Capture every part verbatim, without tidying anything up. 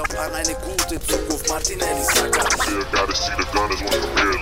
glaub an eine gute Zukunft, Martinelli Saka. Yeah, gotta see the Gunners when the beer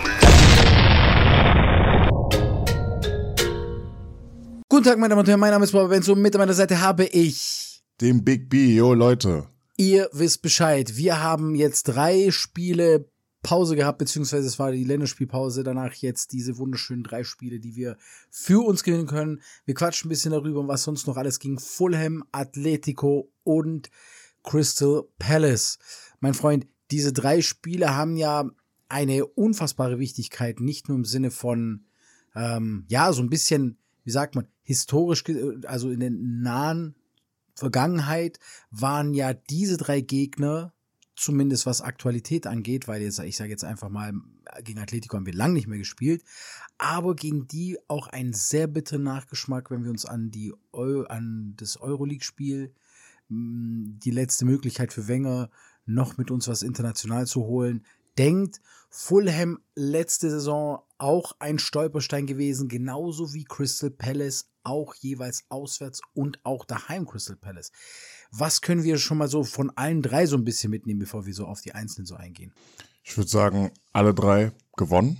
leaves. Guten Tag, meine Damen und Herren, mein Name ist Bobby Benzo und mit an meiner Seite habe ich den Big B, yo Leute. Ihr wisst Bescheid, wir haben jetzt drei Spiele Pause gehabt, beziehungsweise es war die Länderspielpause, danach jetzt diese wunderschönen drei Spiele, die wir für uns gewinnen können. Wir quatschen ein bisschen darüber, was sonst noch alles ging. Fulham, Atletico und Crystal Palace. Mein Freund, diese drei Spiele haben ja eine unfassbare Wichtigkeit, nicht nur im Sinne von, ähm, ja, so ein bisschen, wie sagt man, historisch, also in der nahen Vergangenheit waren ja diese drei Gegner, zumindest was Aktualität angeht, weil jetzt, ich sage jetzt einfach mal, gegen Atletico haben wir lang nicht mehr gespielt, aber gegen die auch ein sehr bitteren Nachgeschmack, wenn wir uns an die Eu- an das Euroleague-Spiel, die letzte Möglichkeit für Wenger, noch mit uns was international zu holen, denkt. Fulham letzte Saison auch ein Stolperstein gewesen, genauso wie Crystal Palace, auch jeweils auswärts und auch daheim Crystal Palace. Was können wir schon mal so von allen drei so ein bisschen mitnehmen, bevor wir so auf die Einzelnen so eingehen? Ich würde sagen, alle drei gewonnen.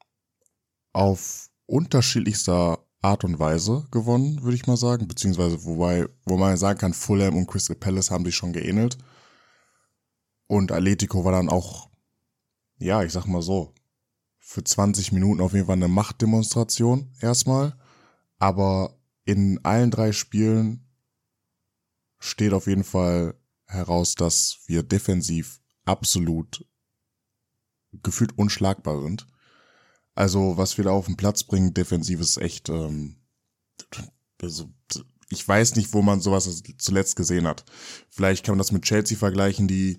Auf unterschiedlichster Art und Weise gewonnen, würde ich mal sagen. Beziehungsweise, wobei, wo man sagen kann, Fulham und Crystal Palace haben sich schon geähnelt. Und Atletico war dann auch, ja, ich sag mal so, für zwanzig Minuten auf jeden Fall eine Machtdemonstration erstmal. Aber in allen drei Spielen steht auf jeden Fall heraus, dass wir defensiv absolut gefühlt unschlagbar sind. Also was wir da auf den Platz bringen, defensiv ist echt, ähm, also ich weiß nicht, wo man sowas zuletzt gesehen hat. Vielleicht kann man das mit Chelsea vergleichen, die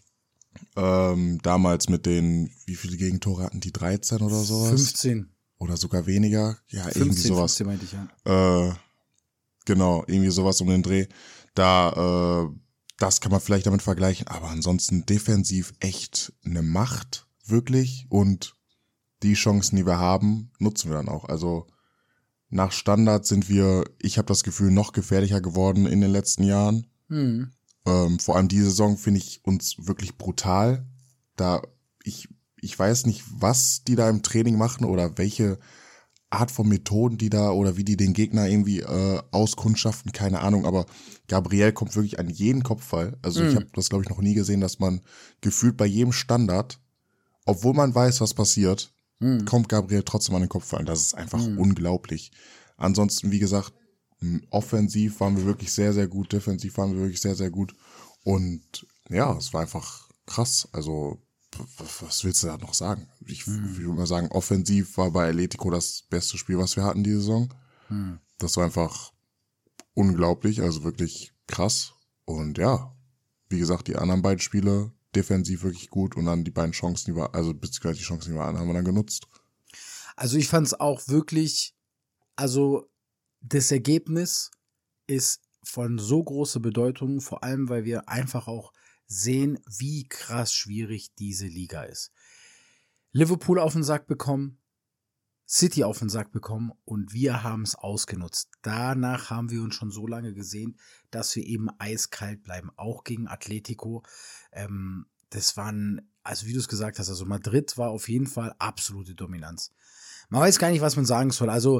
ähm, damals mit den, wie viele Gegentore hatten die, dreizehn oder sowas? fünfzehn. Oder sogar weniger. Ja, fünfzehn, irgendwie sowas. fünfzehn meinte ich, ja. Äh, genau, irgendwie sowas um den Dreh. Da, äh, das kann man vielleicht damit vergleichen, aber ansonsten defensiv echt eine Macht, wirklich. Und die Chancen, die wir haben, nutzen wir dann auch. Also nach Standard sind wir, ich habe das Gefühl, noch gefährlicher geworden in den letzten Jahren. Hm. Ähm, vor allem diese Saison finde ich uns wirklich brutal. Da ich ich weiß nicht, was die da im Training machen oder welche Art von Methoden die da oder wie die den Gegner irgendwie äh, auskundschaften, keine Ahnung. Aber Gabriel kommt wirklich an jeden Kopfball. Also Mhm. ich habe das, glaube ich, noch nie gesehen, dass man gefühlt bei jedem Standard, obwohl man weiß, was passiert, Mhm. kommt Gabriel trotzdem an den Kopfball. Das ist einfach Mhm. unglaublich. Ansonsten, wie gesagt, m, offensiv waren wir wirklich sehr, sehr gut, defensiv waren wir wirklich sehr, sehr gut. Und ja, es war einfach krass. Also was willst du da noch sagen? Ich, Mhm. ich würde mal sagen, offensiv war bei Atletico das beste Spiel, was wir hatten diese Saison. Mhm. Das war einfach unglaublich, also wirklich krass. Und ja, wie gesagt, die anderen beiden Spiele defensiv wirklich gut und dann die beiden Chancen, die wir, also beziehungsweise die Chancen, die wir hatten, haben wir dann genutzt. Also ich fand es auch wirklich, also das Ergebnis ist von so großer Bedeutung, vor allem, weil wir einfach auch sehen, wie krass schwierig diese Liga ist. Liverpool auf den Sack bekommen, City auf den Sack bekommen und wir haben es ausgenutzt. Danach haben wir uns schon so lange gesehen, dass wir eben eiskalt bleiben, auch gegen Atletico. Ähm, das waren, also wie du es gesagt hast, also Madrid war auf jeden Fall absolute Dominanz. Man weiß gar nicht, was man sagen soll. Also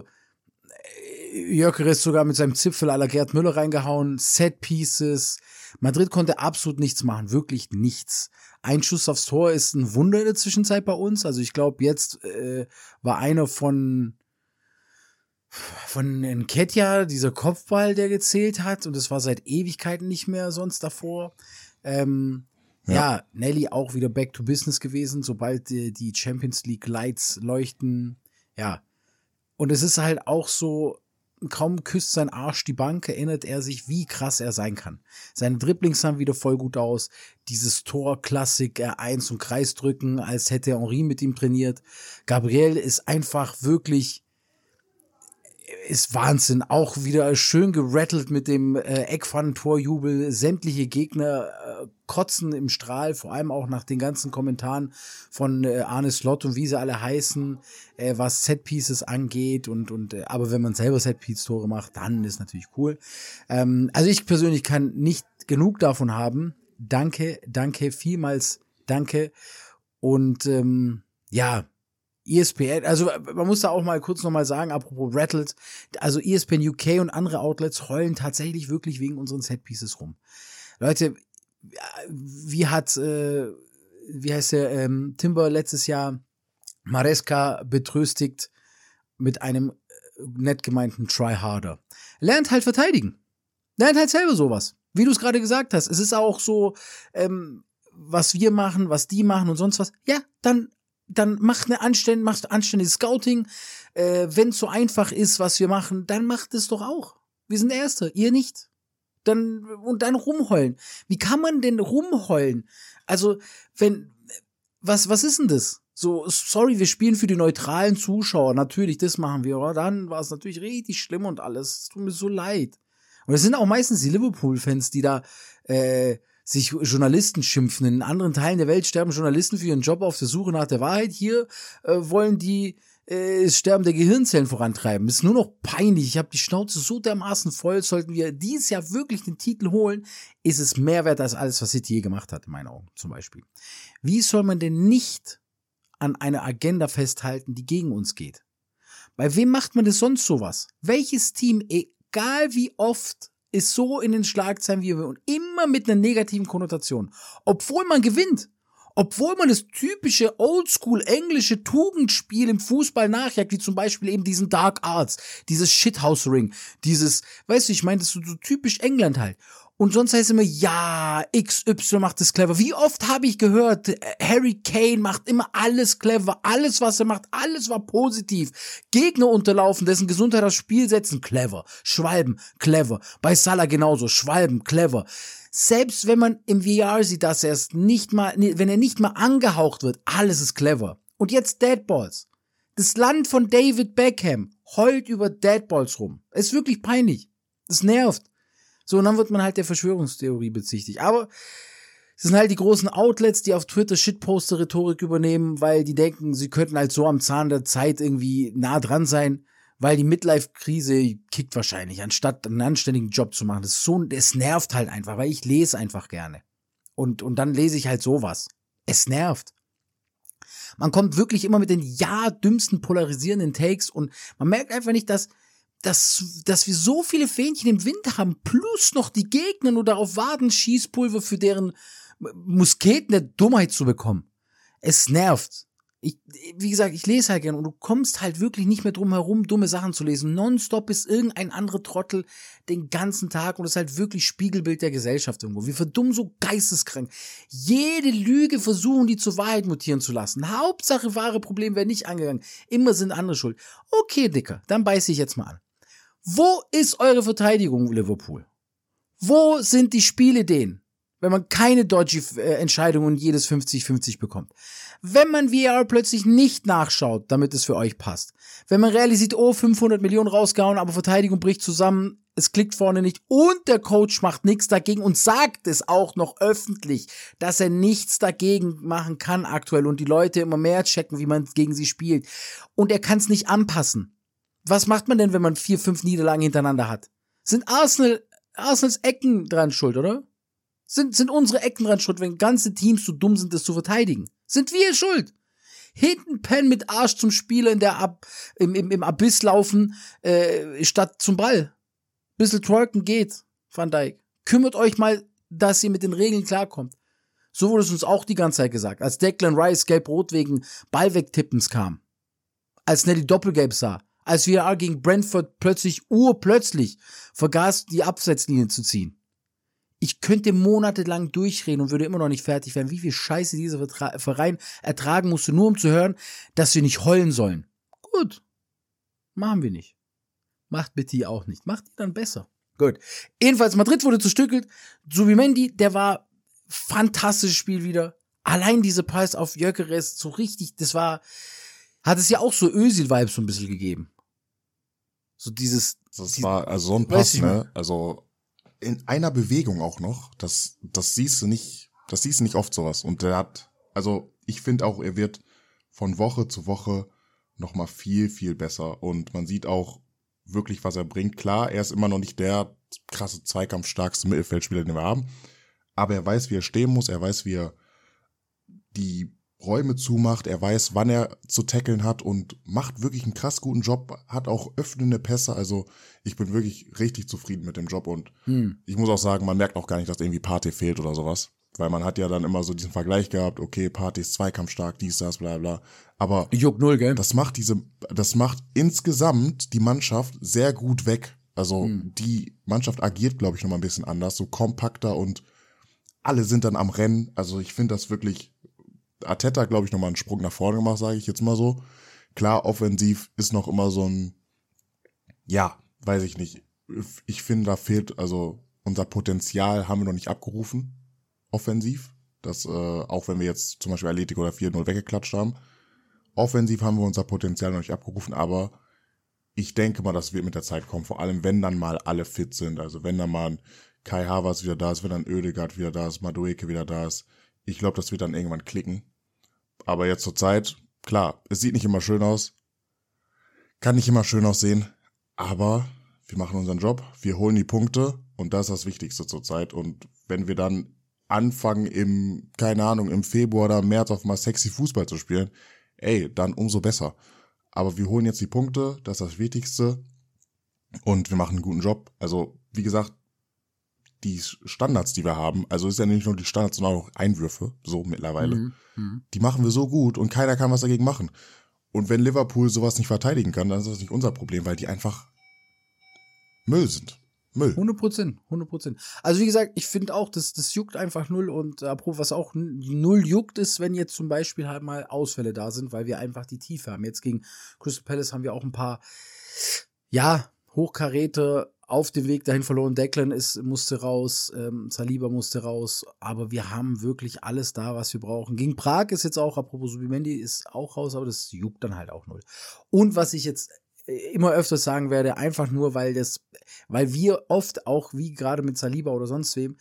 Gyökeres sogar mit seinem Zipfel à la Gerd Müller reingehauen, Set Pieces. Madrid konnte absolut nichts machen, wirklich nichts. Ein Schuss aufs Tor ist ein Wunder in der Zwischenzeit bei uns. Also ich glaube, jetzt äh, war einer von von Nketiah, dieser Kopfball, der gezählt hat. Und das war seit Ewigkeiten nicht mehr sonst davor. Ähm, ja. ja, Nelly auch wieder back to business gewesen, sobald die, die Champions League Lights leuchten. Ja, und es ist halt auch so, kaum küsst sein Arsch die Bank, erinnert er sich, wie krass er sein kann. Seine Dribblings sahen wieder voll gut aus. Dieses Tor-Klassik, R eins und Kreisdrücken, als hätte Henry mit ihm trainiert. Gabriel ist einfach wirklich, ist Wahnsinn. Auch wieder schön gerattelt mit dem äh, Eckpfannen-Torjubel. Sämtliche Gegner äh, kotzen im Strahl, vor allem auch nach den ganzen Kommentaren von äh, Arne Slot und wie sie alle heißen, äh, was Setpieces angeht. Und, und äh, aber wenn man selber Setpiece-Tore macht, dann ist natürlich cool. Ähm, also ich persönlich kann nicht genug davon haben, danke, danke, vielmals danke. Und ähm, ja, E S P N, also man muss da auch mal kurz nochmal sagen, apropos Rattled, also E S P N U K und andere Outlets heulen tatsächlich wirklich wegen unseren Setpieces rum. Leute, wie hat, äh, wie heißt der, ähm, Timber letztes Jahr Maresca betröstigt mit einem nett gemeinten Try Harder. Lernt halt verteidigen. Lernt halt selber sowas. Wie du es gerade gesagt hast, es ist auch so, ähm, was wir machen, was die machen und sonst was. Ja, dann dann macht eine anständige, machst anständiges Scouting. Äh, wenn es so einfach ist, was wir machen, dann macht es doch auch. Wir sind Erste, ihr nicht. Dann und dann rumheulen. Wie kann man denn rumheulen? Also, wenn, was was ist denn das? So, sorry, wir spielen für die neutralen Zuschauer. Natürlich, das machen wir. Aber dann war es natürlich richtig schlimm und alles. Es tut mir so leid. Und es sind auch meistens die Liverpool-Fans, die da äh, sich Journalisten schimpfen. In anderen Teilen der Welt sterben Journalisten für ihren Job auf der Suche nach der Wahrheit. Hier äh, wollen die äh, das Sterben der Gehirnzellen vorantreiben. Das ist nur noch peinlich. Ich habe die Schnauze so dermaßen voll. Sollten wir dieses Jahr wirklich den Titel holen, ist es mehr wert als alles, was City je gemacht hat, in meinen Augen zum Beispiel. Wie soll man denn nicht an einer Agenda festhalten, die gegen uns geht? Bei wem macht man das sonst sowas? Welches Team, egal wie oft, ist so in den Schlagzeilen wie wir und immer mit einer negativen Konnotation. Obwohl man gewinnt. Obwohl man das typische oldschool englische Tugendspiel im Fußball nachjagt, wie zum Beispiel eben diesen Dark Arts, dieses Shithouse Ring, dieses, weißt du, ich meine, das ist so, so typisch England halt. Und sonst heißt es immer, ja, X Y macht das clever. Wie oft habe ich gehört, Harry Kane macht immer alles clever, alles, was er macht, alles war positiv. Gegner unterlaufen, dessen Gesundheit aufs Spiel setzen, clever. Schwalben, clever. Bei Salah genauso, Schwalben, clever. Selbst wenn man im V R sieht, dass er es nicht mal, wenn er nicht mal angehaucht wird, alles ist clever. Und jetzt Deadballs. Das Land von David Beckham heult über Deadballs rum. Ist wirklich peinlich. Das nervt. So, und dann wird man halt der Verschwörungstheorie bezichtigt. Aber es sind halt die großen Outlets, die auf Twitter Shitposter-Rhetorik übernehmen, weil die denken, sie könnten halt so am Zahn der Zeit irgendwie nah dran sein, weil die Midlife-Krise kickt wahrscheinlich, anstatt einen anständigen Job zu machen. Das ist so, es nervt halt einfach, weil ich lese einfach gerne. Und, und dann lese ich halt sowas. Es nervt. Man kommt wirklich immer mit den ja dümmsten polarisierenden Takes und man merkt einfach nicht, dass Dass, dass wir so viele Fähnchen im Wind haben, plus noch die Gegner nur darauf warten, Schießpulver für deren Musketen der Dummheit zu bekommen. Es nervt. Ich, wie gesagt, ich lese halt gern und du kommst halt wirklich nicht mehr drum herum, dumme Sachen zu lesen. Nonstop ist irgendein anderer Trottel den ganzen Tag und das ist halt wirklich Spiegelbild der Gesellschaft irgendwo. Wir verdummen so geisteskrank. Jede Lüge versuchen, die zur Wahrheit mutieren zu lassen. Hauptsache, wahre Probleme werden nicht angegangen. Immer sind andere schuld. Okay, Dicker, dann beiß ich jetzt mal an. Wo ist eure Verteidigung, Liverpool? Wo sind die Spielideen, wenn man keine dodgy äh, Entscheidungen jedes fünfzig fünfzig bekommt? Wenn man V R plötzlich nicht nachschaut, damit es für euch passt. Wenn man realisiert, oh, fünfhundert Millionen rausgehauen, aber Verteidigung bricht zusammen, es klickt vorne nicht und der Coach macht nichts dagegen und sagt es auch noch öffentlich, dass er nichts dagegen machen kann aktuell und die Leute immer mehr checken, wie man gegen sie spielt. Und er kann es nicht anpassen. Was macht man denn, wenn man vier, fünf Niederlagen hintereinander hat? Sind Arsenal, Arsenals Ecken dran schuld, oder? Sind, sind unsere Ecken dran schuld, wenn ganze Teams so dumm sind, das zu verteidigen? Sind wir schuld? Hinten pennen mit Arsch zum Spieler in der Ab, im, im, im Abyss laufen, äh, statt zum Ball. Bissl twerken geht, Van Dijk. Kümmert euch mal, dass ihr mit den Regeln klarkommt. So wurde es uns auch die ganze Zeit gesagt, als Declan Rice gelb-rot wegen Ballwegtippens kam. Als Nelly doppelgelb sah. Als V R gegen Brentford plötzlich, urplötzlich, vergaß, die Abseitslinie zu ziehen. Ich könnte monatelang durchreden und würde immer noch nicht fertig werden, wie viel Scheiße dieser Vertra- Verein ertragen musste, nur um zu hören, dass wir nicht heulen sollen. Gut. Machen wir nicht. Macht bitte ihr auch nicht. Macht ihr dann besser. Gut. Jedenfalls, Madrid wurde zerstückelt. Zubimendi, der war fantastisches Spiel wieder. Allein diese Pass auf Gyökeres, so richtig, das war, hat es ja auch so Özil-Vibes so ein bisschen gegeben. So dieses... Das die, war also so ein Pass, ne? Also in einer Bewegung auch noch. Das, das siehst du nicht, das siehst du nicht oft sowas. Und der hat, also ich finde auch, er wird von Woche zu Woche noch mal viel, viel besser. Und man sieht auch wirklich, was er bringt. Klar, er ist immer noch nicht der krasse zweikampfstarkste Mittelfeldspieler, den wir haben. aber er weiß, wie er stehen muss, er weiß, wie er die Räume zumacht, er weiß, wann er zu tackeln hat und macht wirklich einen krass guten Job, hat auch öffnende Pässe, also ich bin wirklich richtig zufrieden mit dem Job und hm. ich muss auch sagen, man merkt auch gar nicht, dass irgendwie Partey fehlt oder sowas, weil man hat ja dann immer so diesen Vergleich gehabt, okay, Partey ist zweikampfstark, dies, das, bla bla, aber Juckt null, gell? das macht diese, das macht insgesamt die Mannschaft sehr gut weg, also hm. die Mannschaft agiert, glaube ich, nochmal ein bisschen anders, so kompakter und alle sind dann am Rennen, also ich finde das wirklich, Arteta, glaube ich, nochmal einen Sprung nach vorne gemacht, sage ich jetzt mal so. Klar, offensiv ist noch immer so ein, ja, weiß ich nicht. Ich finde, da fehlt, also unser Potenzial haben wir noch nicht abgerufen, offensiv. Das, äh, auch wenn wir jetzt zum Beispiel Atletico oder vier null weggeklatscht haben. Offensiv haben wir unser Potenzial noch nicht abgerufen, aber ich denke mal, das wird mit der Zeit kommen. Vor allem, wenn dann mal alle fit sind. Also wenn dann mal ein Kai Havertz wieder da ist, wenn dann Oedegaard wieder da ist, Madueke wieder da ist. Ich glaube, das wird dann irgendwann klicken. Aber jetzt zur Zeit, klar, es sieht nicht immer schön aus. Kann nicht immer schön aussehen. Aber wir machen unseren Job. Wir holen die Punkte. Und das ist das Wichtigste zur Zeit. Und wenn wir dann anfangen, im, keine Ahnung, im Februar oder März auf mal sexy Fußball zu spielen, ey, dann umso besser. Aber wir holen jetzt die Punkte. Das ist das Wichtigste. Und wir machen einen guten Job. Also, wie gesagt, die Standards, die wir haben, also ist ja nicht nur die Standards, sondern auch Einwürfe, so mittlerweile, mhm. Mhm. die machen wir so gut und keiner kann was dagegen machen. Und wenn Liverpool sowas nicht verteidigen kann, dann ist das nicht unser Problem, weil die einfach Müll sind. Müll. hundert Prozent, hundert Prozent. Also wie gesagt, ich finde auch, das, das juckt einfach null und äh, was auch null juckt ist, wenn jetzt zum Beispiel halt mal Ausfälle da sind, weil wir einfach die Tiefe haben. Jetzt gegen Crystal Palace haben wir auch ein paar, ja, Hochkaräte auf dem Weg dahin verloren. Declan ist, musste raus, ähm, Saliba musste raus, aber wir haben wirklich alles da, was wir brauchen. Gegen Prag ist jetzt auch, apropos Subimendi, ist auch raus, aber das juckt dann halt auch null. Und was ich jetzt immer öfters sagen werde, einfach nur, weil das, weil wir oft auch, wie gerade mit Saliba oder sonst wem,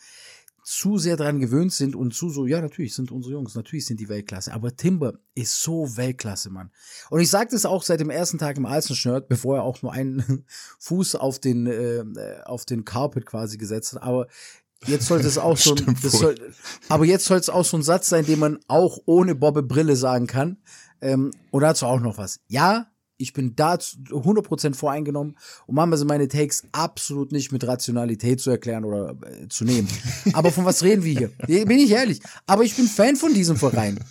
zu sehr dran gewöhnt sind und zu so, ja, natürlich sind unsere Jungs, natürlich sind die Weltklasse, aber Timber ist so Weltklasse, Mann. Und ich sage das auch seit dem ersten Tag im Arsenal-Shirt, bevor er auch nur einen Fuß auf den, äh, auf den Carpet quasi gesetzt hat, aber jetzt sollte es auch so ein, das soll, aber jetzt soll es auch so ein Satz sein, den man auch ohne Bobbe Brille sagen kann, ähm, und dazu auch noch was. Ja, ich bin da hundert Prozent voreingenommen und manchmal sind meine Takes absolut nicht mit Rationalität zu erklären oder äh, zu nehmen. Aber von was reden wir hier? Bin ich ehrlich. Aber ich bin Fan von diesem Verein.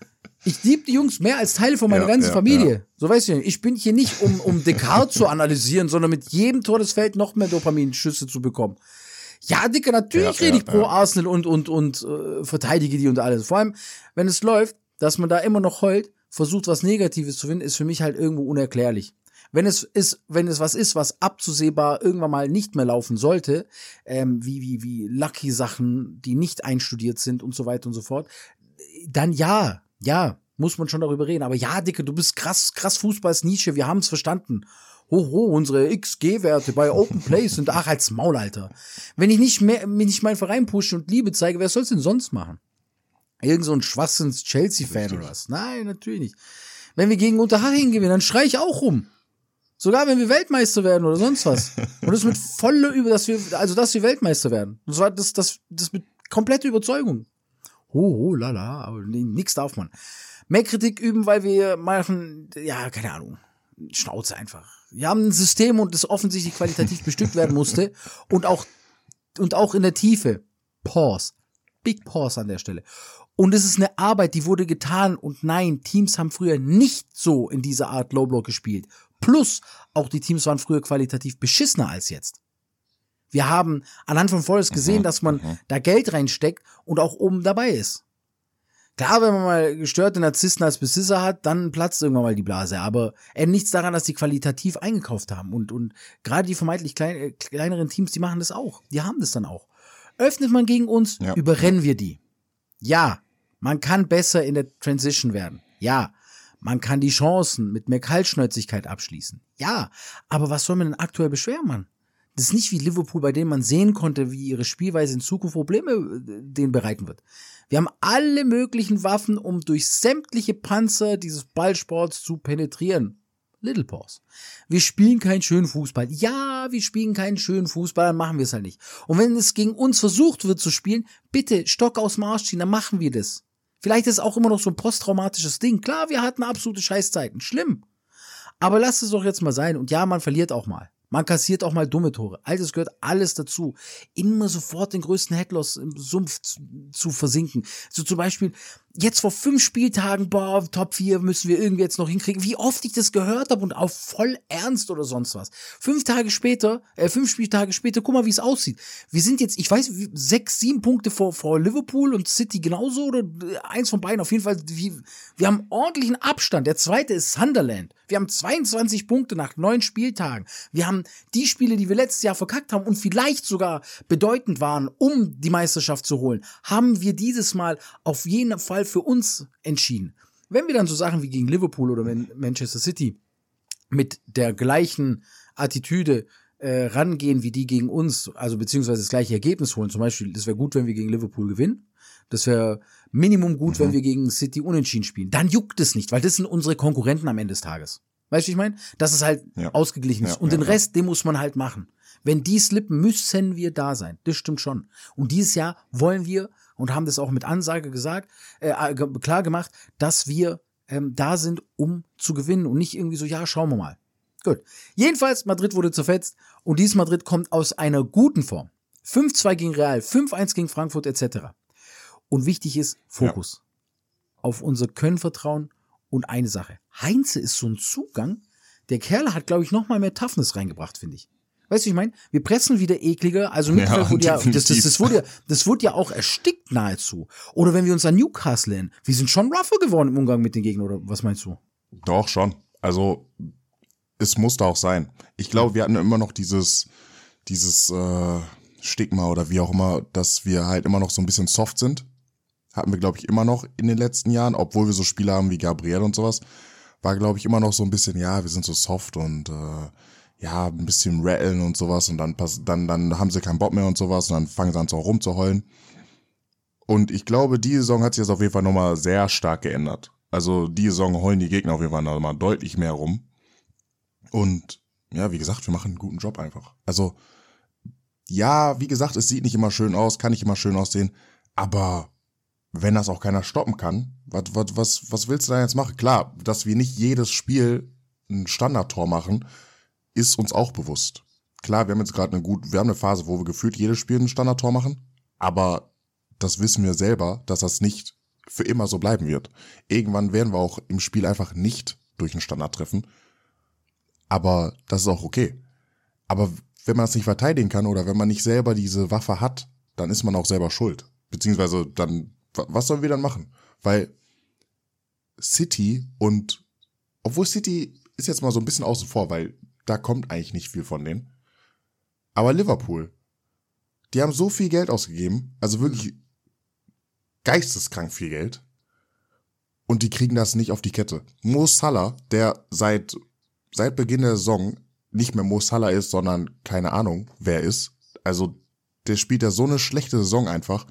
Ich liebe die Jungs mehr als Teile von meiner ja, ganzen ja, Familie. Ja. So weißt du, ich bin hier nicht, um, um Descartes zu analysieren, sondern mit jedem Tor des Felds noch mehr Dopaminschüsse zu bekommen. Ja, Dicker, natürlich ja, rede ich ja, pro ja. Arsenal und, und, und äh, verteidige die und alles. Vor allem, wenn es läuft, dass man da immer noch heult, versucht, was Negatives zu finden, ist für mich halt irgendwo unerklärlich. Wenn es ist, wenn es was ist, was abzusehbar irgendwann mal nicht mehr laufen sollte, ähm, wie, wie, wie Lucky-Sachen, die nicht einstudiert sind und so weiter und so fort, dann ja, ja, muss man schon darüber reden. Aber ja, Dicke, du bist krass, krass Fußballs-Nische, wir haben es verstanden. Hoho, unsere X G-Werte bei Open Plays sind, ach, als Maul, Alter. Wenn ich nicht mehr, wenn ich meinen Verein pushe und Liebe zeige, wer soll's denn sonst machen? Irgend so ein Schwachsinns-Chelsea-Fan oder was? Nein, natürlich nicht. Wenn wir gegen Unterhaching gewinnen, dann schrei ich auch rum. Sogar wenn wir Weltmeister werden oder sonst was. Und das mit voller über, dass wir, also dass wir Weltmeister werden. Und zwar das, das, das mit kompletter Überzeugung. Ho, ho, lala, aber nix darf man. Mehr Kritik üben, weil wir machen, ja, keine Ahnung, Schnauze einfach. Wir haben ein System und das offensichtlich qualitativ bestückt werden musste und auch, und auch in der Tiefe. Pause. Big Pause an der Stelle. Und es ist eine Arbeit, die wurde getan. Und nein, Teams haben früher nicht so in dieser Art Low-Block gespielt. Plus, auch die Teams waren früher qualitativ beschissener als jetzt. Wir haben anhand von Forest gesehen, mhm, dass man mhm. da Geld reinsteckt und auch oben dabei ist. Klar, wenn man mal gestörte Narzissten als Besitzer hat, dann platzt irgendwann mal die Blase. Aber äh, nichts daran, dass die qualitativ eingekauft haben. Und, und gerade die vermeintlich klein, äh, kleineren Teams, die machen das auch. Die haben das dann auch. Öffnet man gegen uns, ja. überrennen wir die. Ja, man kann besser in der Transition werden. Ja, man kann die Chancen mit mehr Kaltschnäuzigkeit abschließen. Ja, aber was soll man denn aktuell beschweren, Mann? Das ist nicht wie Liverpool, bei denen man sehen konnte, wie ihre Spielweise in Zukunft Probleme denen bereiten wird. Wir haben alle möglichen Waffen, um durch sämtliche Panzer dieses Ballsports zu penetrieren. Little Pause. Wir spielen keinen schönen Fußball. Ja, wir spielen keinen schönen Fußball, dann machen wir es halt nicht. Und wenn es gegen uns versucht wird zu spielen, bitte Stock aus dem Arsch ziehen, dann machen wir das. Vielleicht ist es auch immer noch so ein posttraumatisches Ding. Klar, wir hatten absolute Scheißzeiten. Schlimm. Aber lasst es doch jetzt mal sein. Und ja, man verliert auch mal. Man kassiert auch mal dumme Tore. All das gehört alles dazu. Immer sofort den größten Headloss im Sumpf zu, zu versinken. So zum Beispiel, jetzt vor fünf Spieltagen, boah, Top vier müssen wir irgendwie jetzt noch hinkriegen. Wie oft ich das gehört habe und auf voll Ernst oder sonst was. Fünf Tage später, äh, fünf Spieltage später, guck mal, wie es aussieht. Wir sind jetzt, ich weiß, wie, sechs, sieben Punkte vor, vor Liverpool und City genauso oder eins von beiden. Auf jeden Fall, wir, wir haben ordentlichen Abstand. Der zweite ist Sunderland. Wir haben zweiundzwanzig Punkte nach neun Spieltagen. Wir haben die Spiele, die wir letztes Jahr verkackt haben und vielleicht sogar bedeutend waren, um die Meisterschaft zu holen, haben wir dieses Mal auf jeden Fall für uns entschieden. Wenn wir dann so Sachen wie gegen Liverpool oder Manchester City mit der gleichen Attitüde äh, rangehen wie die gegen uns, also beziehungsweise das gleiche Ergebnis holen, zum Beispiel, das wäre gut, wenn wir gegen Liverpool gewinnen, das wäre Minimum gut, mhm. wenn wir gegen City unentschieden spielen, dann juckt es nicht, weil das sind unsere Konkurrenten am Ende des Tages. Weißt du, wie ich meine? Dass es halt ja. ausgeglichen ist. Ja, und ja, den Rest, den muss man halt machen. Wenn die slippen, müssen wir da sein. Das stimmt schon. Und dieses Jahr wollen wir und haben das auch mit Ansage gesagt, äh, klar gemacht, dass wir ähm, da sind, um zu gewinnen und nicht irgendwie so, ja, schauen wir mal. Gut. Jedenfalls, Madrid wurde zerfetzt und dieses Madrid kommt aus einer guten Form. fünf zwei gegen Real, fünf eins gegen Frankfurt et cetera. Und wichtig ist Fokus. Ja. Auf unser Können vertrauen. Und eine Sache, Heinze ist so ein Zugang, der Kerl hat, glaube ich, noch mal mehr Toughness reingebracht, finde ich. Weißt du, ich meine, wir pressen wieder ekliger, also mit ja, wurde ja, das, das, das, wurde ja, das wurde ja auch erstickt nahezu. Oder wenn wir uns an Newcastle erinnern, wir sind schon rougher geworden im Umgang mit den Gegnern, oder was meinst du? Doch, schon. Also, es musste auch sein. Ich glaube, wir hatten immer noch dieses, dieses äh, Stigma oder wie auch immer, dass wir halt immer noch so ein bisschen soft sind. Hatten wir, glaube ich, immer noch in den letzten Jahren, obwohl wir so Spieler haben wie Gabriel und sowas, war, glaube ich, immer noch so ein bisschen, ja, wir sind so soft und äh, ja, ein bisschen rattlen und sowas und dann, pass, dann, dann haben sie keinen Bock mehr und sowas und dann fangen sie an so rumzuheulen. Und ich glaube, die Saison hat sich das auf jeden Fall nochmal sehr stark geändert. Also die Saison heulen die Gegner auf jeden Fall nochmal deutlich mehr rum. Und ja, wie gesagt, wir machen einen guten Job einfach. Also ja, wie gesagt, es sieht nicht immer schön aus, kann nicht immer schön aussehen, aber wenn das auch keiner stoppen kann, was, was, was, was willst du da jetzt machen? Klar, dass wir nicht jedes Spiel ein Standardtor machen, ist uns auch bewusst. Klar, wir haben jetzt gerade eine gute, wir haben eine Phase, wo wir gefühlt jedes Spiel ein Standardtor machen, aber das wissen wir selber, dass das nicht für immer so bleiben wird. Irgendwann werden wir auch im Spiel einfach nicht durch einen Standard treffen, aber das ist auch okay. Aber wenn man es nicht verteidigen kann oder wenn man nicht selber diese Waffe hat, dann ist man auch selber schuld. Beziehungsweise dann was sollen wir dann machen? Weil City und, obwohl City ist jetzt mal so ein bisschen außen vor, weil da kommt eigentlich nicht viel von denen. Aber Liverpool, die haben so viel Geld ausgegeben, also wirklich geisteskrank viel Geld. Und die kriegen das nicht auf die Kette. Mo Salah, der seit, seit Beginn der Saison nicht mehr Mo Salah ist, sondern keine Ahnung, wer ist. Also, der spielt ja so eine schlechte Saison einfach.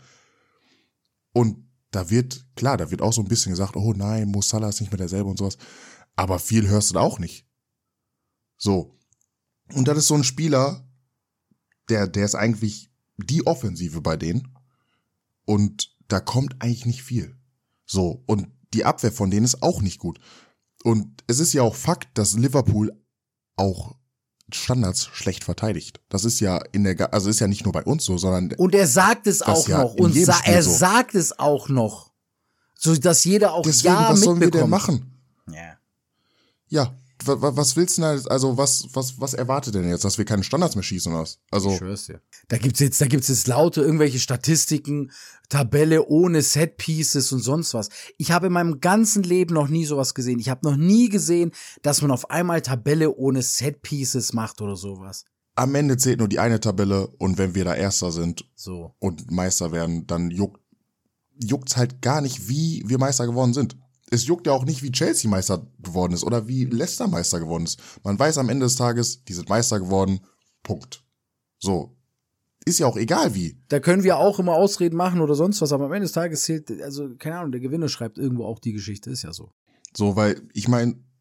Und da wird, klar, da wird auch so ein bisschen gesagt, oh nein, Mo Salah ist nicht mehr derselbe und sowas. Aber viel hörst du da auch nicht. So. Und das ist so ein Spieler, der, der ist eigentlich die Offensive bei denen. Und da kommt eigentlich nicht viel. So. Und die Abwehr von denen ist auch nicht gut. Und es ist ja auch Fakt, dass Liverpool auch Standards schlecht verteidigt. Das ist ja in der, also ist ja nicht nur bei uns so, sondern und er sagt es auch ja noch und sa- er so. sagt es auch noch, so dass jeder auch Deswegen, ja was mitbekommt. sollen wir denn machen? Ja. Ja, w- was willst du denn, also was, was, was erwartet denn jetzt, dass wir keine Standards mehr schießen oder was? Also, ich schwör's dir. Da gibt's jetzt, da gibt's jetzt laute irgendwelche Statistiken, Tabelle ohne Set-Pieces und sonst was. Ich habe in meinem ganzen Leben noch nie sowas gesehen. Ich habe noch nie gesehen, dass man auf einmal Tabelle ohne Set-Pieces macht oder sowas. Am Ende zählt nur die eine Tabelle und wenn wir da Erster sind so. und Meister werden, dann juckt, juckt's halt gar nicht, wie wir Meister geworden sind. Es juckt ja auch nicht, wie Chelsea Meister geworden ist oder wie Leicester Meister geworden ist. Man weiß am Ende des Tages, die sind Meister geworden, Punkt. So. Ist ja auch egal wie. Da können wir auch immer Ausreden machen oder sonst was, aber am Ende des Tages zählt, also keine Ahnung, der Gewinner schreibt irgendwo auch die Geschichte, ist ja so. So, weil ich meine,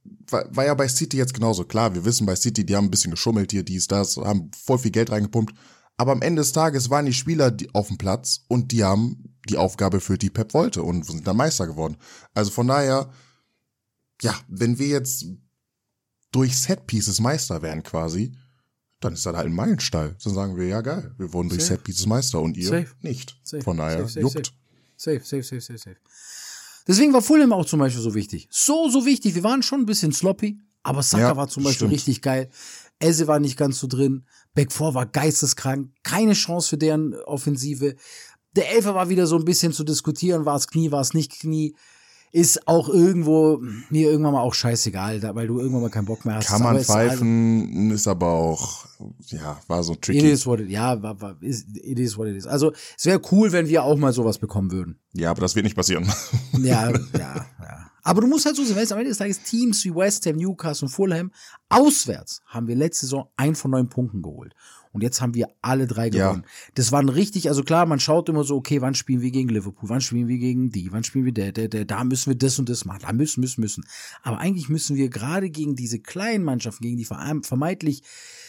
war, war ja bei City jetzt genauso. Klar, wir wissen bei City, die haben ein bisschen geschummelt hier, dies, das, haben voll viel Geld reingepumpt. Aber am Ende des Tages waren die Spieler die auf dem Platz und die haben die Aufgabe erfüllt, die Pep wollte und sind dann Meister geworden. Also von daher, ja, wenn wir jetzt durch Setpieces Meister werden quasi, dann ist das halt ein Meilenstein. Dann sagen wir, ja geil, wir wurden durch Safe. Setpieces Meister und ihr Safe. nicht. Safe. Von daher, Safe, safe, juckt. Safe, safe, safe, safe, safe. Deswegen war Fulham auch zum Beispiel so wichtig. So, so wichtig. Wir waren schon ein bisschen sloppy, aber Saka Ja, war zum Beispiel stimmt. richtig geil. Eze war nicht ganz so drin. Back four war geisteskrank. Keine Chance für deren Offensive. Der Elfer war wieder so ein bisschen zu diskutieren. War es Knie, war es nicht Knie. Ist auch irgendwo, mir irgendwann mal auch scheißegal, da- weil du irgendwann mal keinen Bock mehr hast. Kann man Aber es- pfeifen, ist aber auch, ja, war so It tricky. is what it, ja, war, war, is- it is what it is. Also, es wäre cool, wenn wir auch mal sowas bekommen würden. Ja, aber das wird nicht passieren. Ja, ja, ja. Aber du musst halt so sehen, weißt du, am Ende des Tages Teams wie West Ham, Newcastle und Fulham, auswärts haben wir letzte Saison ein von neun Punkten geholt. Und jetzt haben wir alle drei Ja. gewonnen. Das waren richtig, also klar, man schaut immer so, okay, wann spielen wir gegen Liverpool, wann spielen wir gegen die, wann spielen wir der, der, der, da müssen wir das und das machen, da müssen, müssen, müssen. Aber eigentlich müssen wir gerade gegen diese kleinen Mannschaften, gegen die verme- vermeintlich,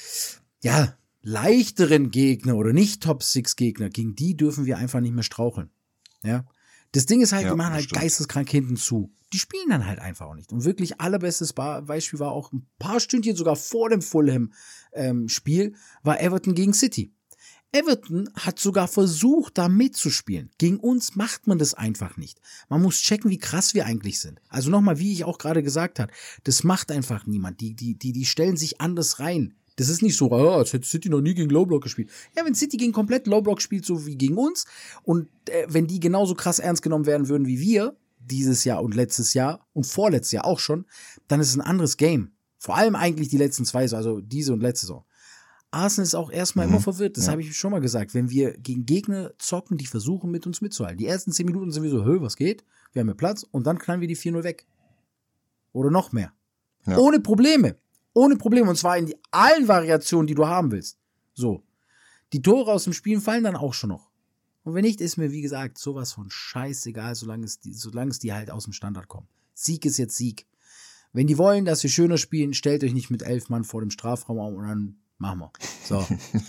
ja, leichteren Gegner oder nicht Top Six Gegner, gegen die dürfen wir einfach nicht mehr straucheln. Ja. Das Ding ist halt, Ja, die machen das halt stimmt. geisteskrank hinten zu. Die spielen dann halt einfach auch nicht. Und wirklich allerbestes Ba- Beispiel war auch ein paar Stündchen sogar vor dem Fulham-Spiel, war Everton gegen City. Everton hat sogar versucht, da mitzuspielen. Gegen uns macht man das einfach nicht. Man muss checken, wie krass wir eigentlich sind. Also nochmal, wie ich auch gerade gesagt habe, das macht einfach niemand. Die, die, die, die stellen sich anders rein. Das ist nicht so, oh, als hätte City noch nie gegen Low-Block gespielt. Ja, wenn City gegen komplett Low-Block spielt, so wie gegen uns, und äh, wenn die genauso krass ernst genommen werden würden wie wir, dieses Jahr und letztes Jahr und vorletztes Jahr auch schon, dann ist es ein anderes Game. Vor allem eigentlich die letzten zwei, also diese und letzte Saison. Arsenal ist auch erstmal Mhm. immer verwirrt, das Ja. habe ich schon mal gesagt. Wenn wir gegen Gegner zocken, die versuchen, mit uns mitzuhalten. Die ersten zehn Minuten sind wir so, hö, was geht? Wir haben ja Platz und dann knallen wir die vier null weg. Oder noch mehr. Ja. Ohne Probleme. Ohne Probleme. Und zwar in die, allen Variationen, die du haben willst. So. Die Tore aus dem Spiel fallen dann auch schon noch. Und wenn nicht, ist mir, wie gesagt, sowas von scheißegal, solange es die, solange es die halt aus dem Standard kommen. Sieg ist jetzt Sieg. Wenn die wollen, dass wir schöner spielen, stellt euch nicht mit elf Mann vor dem Strafraum auf und dann machen wir. So.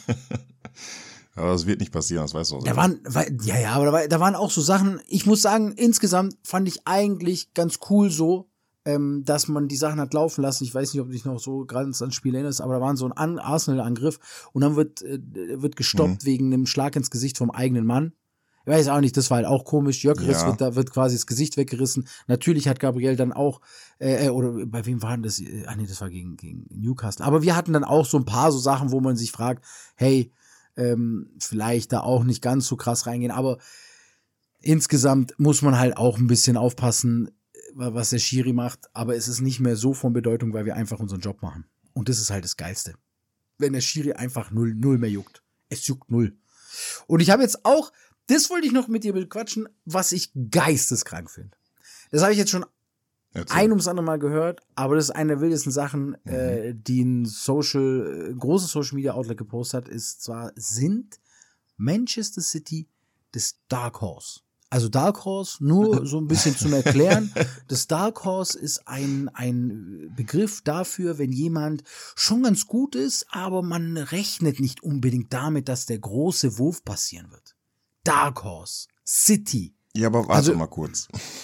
Aber das wird nicht passieren, das weißt du auch. Da waren, weil- ja, ja, aber da, war, da waren auch so Sachen, ich muss sagen, insgesamt fand ich eigentlich ganz cool so, ähm, dass man die Sachen hat laufen lassen. Ich weiß nicht, ob du dich noch so gerade ans Spiel erinnerst, aber da war so ein An- Arsenal-Angriff und dann wird, äh, wird gestoppt wegen einem Schlag ins Gesicht vom eigenen Mann. Ich weiß auch nicht, das war halt auch komisch. Jökeres Ja. wird, da wird quasi das Gesicht weggerissen. Natürlich hat Gabriel dann auch, äh, oder bei wem war denn das? Ach nee, das war gegen, gegen Newcastle. Aber wir hatten dann auch so ein paar so Sachen, wo man sich fragt, hey, ähm, vielleicht da auch nicht ganz so krass reingehen. Aber insgesamt muss man halt auch ein bisschen aufpassen, was der Schiri macht. Aber es ist nicht mehr so von Bedeutung, weil wir einfach unseren Job machen. Und das ist halt das Geilste. Wenn der Schiri einfach null, null mehr juckt. Es juckt null. Und ich habe jetzt auch, das wollte ich noch mit dir bequatschen, was ich geisteskrank finde. Das habe ich jetzt schon Erzähl. ein ums andere Mal gehört, aber das ist eine der wildesten Sachen, äh, die ein Social, äh, großes Social Media Outlet gepostet hat, ist zwar, sind Manchester City das Dark Horse. Also Dark Horse, nur so ein bisschen zum Erklären. Das Dark Horse ist ein, ein Begriff dafür, wenn jemand schon ganz gut ist, aber man rechnet nicht unbedingt damit, dass der große Wurf passieren wird. Dark Horse, City. Ja, aber warte Also- mal kurz.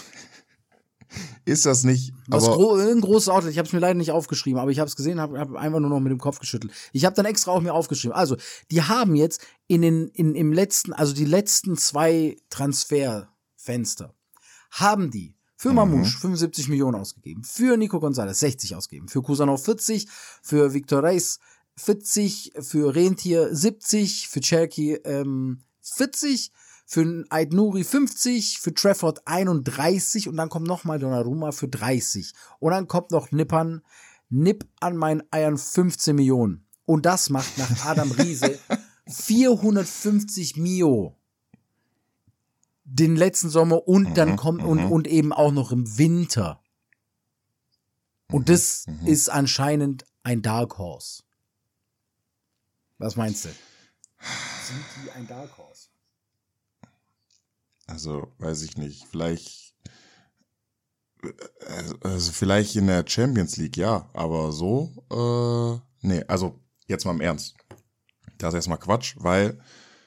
Ist das nicht, Was aber gro ein großes Outlet, ich habe es mir leider nicht aufgeschrieben, aber ich habe es gesehen, habe hab einfach nur noch mit dem Kopf geschüttelt. Ich habe dann extra auch mir aufgeschrieben. Also, die haben jetzt in den in im letzten, also die letzten zwei Transferfenster haben die für Mamouche fünfundsiebzig Millionen ausgegeben, für Nico Gonzalez sechzig ausgegeben, für Kusanov vierzig, für Victor Reis vierzig, für Rentier siebzig, für Cherky ähm, vierzig, für Ait Nouri fünfzig, für Trafford einunddreißig und dann kommt nochmal Donnarumma für dreißig. Und dann kommt noch Nippern, Nipp an meinen Eiern fünfzehn Millionen. Und das macht nach Adam Riese vierhundertfünfzig Mio den letzten Sommer und dann kommt und, und eben auch noch im Winter. Und das ist anscheinend ein Dark Horse. Was meinst du? Sind die ein Dark Horse? also weiß ich nicht, vielleicht Also vielleicht in der Champions League, ja, aber so, äh, nee, also jetzt mal im Ernst. Das ist erstmal Quatsch, weil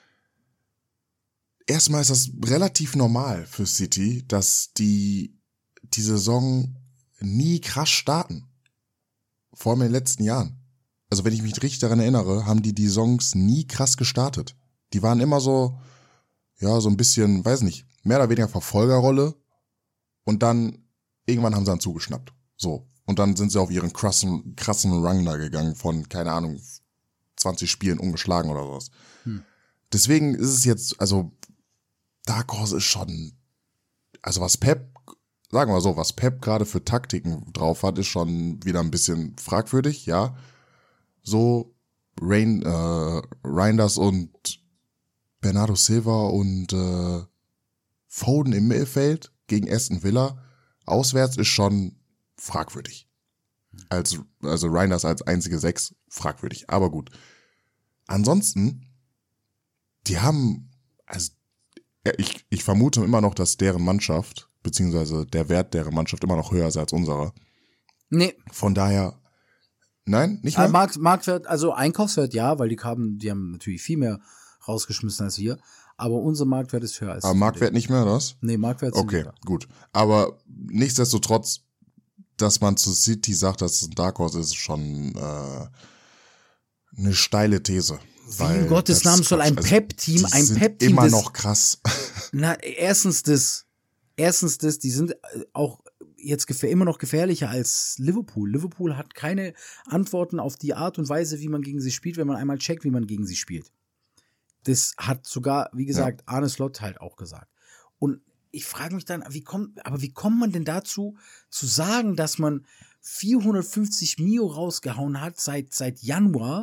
erstmal ist das relativ normal für City, dass die die Saison nie krass starten. Vor allem in den letzten Jahren. Also wenn ich mich richtig daran erinnere, haben die die Saisons nie krass gestartet. Die waren immer so, ja, so ein bisschen, weiß nicht, mehr oder weniger Verfolgerrolle und dann irgendwann haben sie dann zugeschnappt. So. Und dann sind sie auf ihren krassen, krassen Run da gegangen von, keine Ahnung, zwanzig Spielen ungeschlagen oder sowas. Hm. Deswegen ist es jetzt, also Dark Horse ist schon, also was Pep, sagen wir so, was Pep gerade für Taktiken drauf hat, ist schon wieder ein bisschen fragwürdig, ja. So Rain, äh, Reinders und Bernardo Silva und äh, Foden im Mittelfeld gegen Aston Villa auswärts ist schon fragwürdig. Als, also Reinders als einzige Sechs, fragwürdig, aber gut. Ansonsten, die haben, also ich, ich vermute immer noch, dass deren Mannschaft, beziehungsweise der Wert deren Mannschaft immer noch höher ist als unserer. Nee. Von daher, nein, nicht mehr? Also Markt, Marktwert, also Einkaufswert ja, weil die haben, die haben natürlich viel mehr rausgeschmissen als wir, aber unser Marktwert ist höher als Aber Marktwert nicht mehr, das? Nee, Marktwert ist okay, gut. Aber nichtsdestotrotz, dass man zu City sagt, dass es ein Dark Horse ist, ist schon äh, eine steile These. Wie in Gottes Namen soll ein also, Pep-Team, ein sind Pep-Team immer das, noch krass. Na, erstens das, erstens das, die sind auch jetzt gefähr, immer noch gefährlicher als Liverpool. Liverpool hat keine Antworten auf die Art und Weise, wie man gegen sie spielt, wenn man einmal checkt, wie man gegen sie spielt. Das hat sogar, wie gesagt, ja. Arne Slot halt auch gesagt. Und ich frage mich dann, wie kommt, aber wie kommt man denn dazu, zu sagen, dass man vierhundertfünfzig Mio rausgehauen hat seit, seit Januar?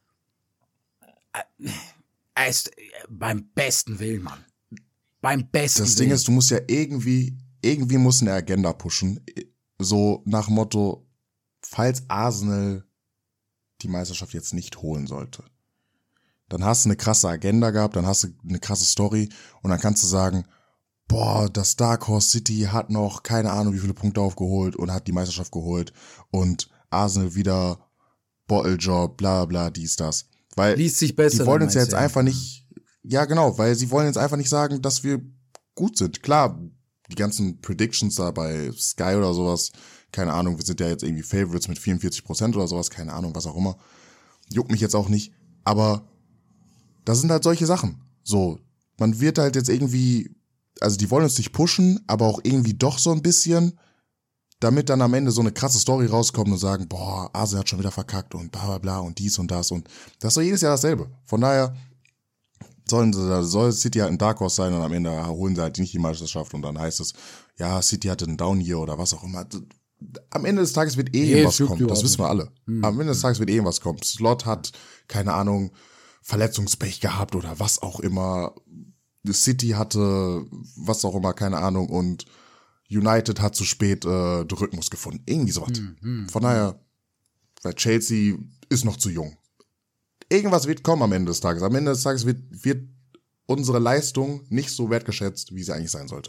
Äh, ist, äh, beim besten Willen, Mann. Beim besten Das Willen. Ding ist, du musst ja irgendwie, irgendwie muss eine Agenda pushen. So nach Motto, falls Arsenal die Meisterschaft jetzt nicht holen sollte, dann hast du eine krasse Agenda gehabt, dann hast du eine krasse Story und dann kannst du sagen, boah, das Dark Horse City hat noch keine Ahnung wie viele Punkte aufgeholt und hat die Meisterschaft geholt und Arsenal wieder Bottlejob, bla bla, dies, das. Weil Liest sich besser, die wollen uns meinst jetzt du, ja. einfach nicht, ja genau, weil sie wollen jetzt einfach nicht sagen, dass wir gut sind. Klar, die ganzen Predictions da bei Sky oder sowas, keine Ahnung, wir sind ja jetzt irgendwie Favorites mit vierundvierzig Prozent oder sowas, keine Ahnung, was auch immer. Juckt mich jetzt auch nicht, aber das sind halt solche Sachen. So, man wird halt jetzt irgendwie, also die wollen uns nicht pushen, aber auch irgendwie doch so ein bisschen, damit dann am Ende so eine krasse Story rauskommt und sagen, boah, Arsenal hat schon wieder verkackt und bla bla bla und dies und das und das ist doch jedes Jahr dasselbe. Von daher sollen sie, soll City halt ein Dark Horse sein und am Ende holen sie halt nicht die Meisterschaft und dann heißt es, ja, City hatte einen Down Year oder was auch immer. Am Ende des Tages wird eh Nee, irgendwas juckt kommen, überhaupt das wissen wir alle. Hm. Am Ende des Tages wird eh irgendwas kommen. Slot hat, keine Ahnung, Verletzungspech gehabt oder was auch immer. City hatte, was auch immer, keine Ahnung, und United hat zu spät äh, den Rhythmus gefunden. Irgendwie sowas. Hm, hm, Von daher, weil Chelsea ist noch zu jung. Irgendwas wird kommen am Ende des Tages. Am Ende des Tages wird, wird unsere Leistung nicht so wertgeschätzt, wie sie eigentlich sein sollte.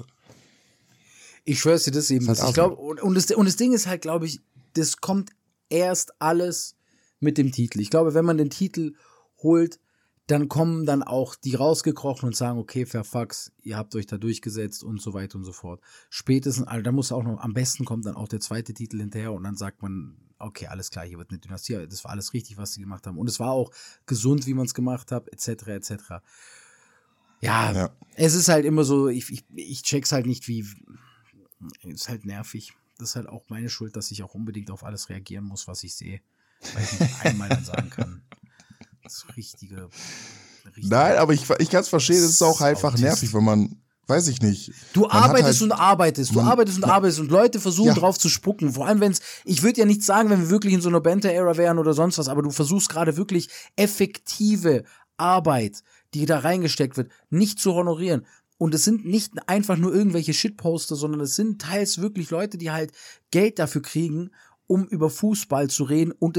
Ich schwör's dir das eben. Das ist halt ich glaube, und, und, das, und das Ding ist halt, glaube ich, das kommt erst alles mit dem Titel. Ich glaube, wenn man den Titel holt, dann kommen dann auch die rausgekrochen und sagen, okay, Fairfax, ihr habt euch da durchgesetzt und so weiter und so fort. Spätestens, also da muss auch noch, am besten kommt dann auch der zweite Titel hinterher und dann sagt man, okay, alles klar, hier wird eine Dynastie, das war alles richtig, was sie gemacht haben. Und es war auch gesund, wie man es gemacht hat, et cetera, et cetera. Ja, ja, es ist halt immer so, ich, ich, ich check's halt nicht, wie, ist halt nervig. Das ist halt auch meine Schuld, dass ich auch unbedingt auf alles reagieren muss, was ich sehe. Weil ich nicht einmal dann sagen kann, das richtige, richtige. Nein, aber ich, ich kann es verstehen, es ist auch einfach Autist. nervig, wenn man, weiß ich nicht. Du arbeitest halt, und arbeitest, du man, arbeitest und man, arbeitest und Leute versuchen ja. drauf zu spucken. Vor allem, wenn es, ich würde ja nicht sagen, wenn wir wirklich in so einer Banter-Ära wären oder sonst was, aber du versuchst gerade wirklich effektive Arbeit, die da reingesteckt wird, nicht zu honorieren. Und es sind nicht einfach nur irgendwelche Shitposter, sondern es sind teils wirklich Leute, die halt Geld dafür kriegen, um über Fußball zu reden und es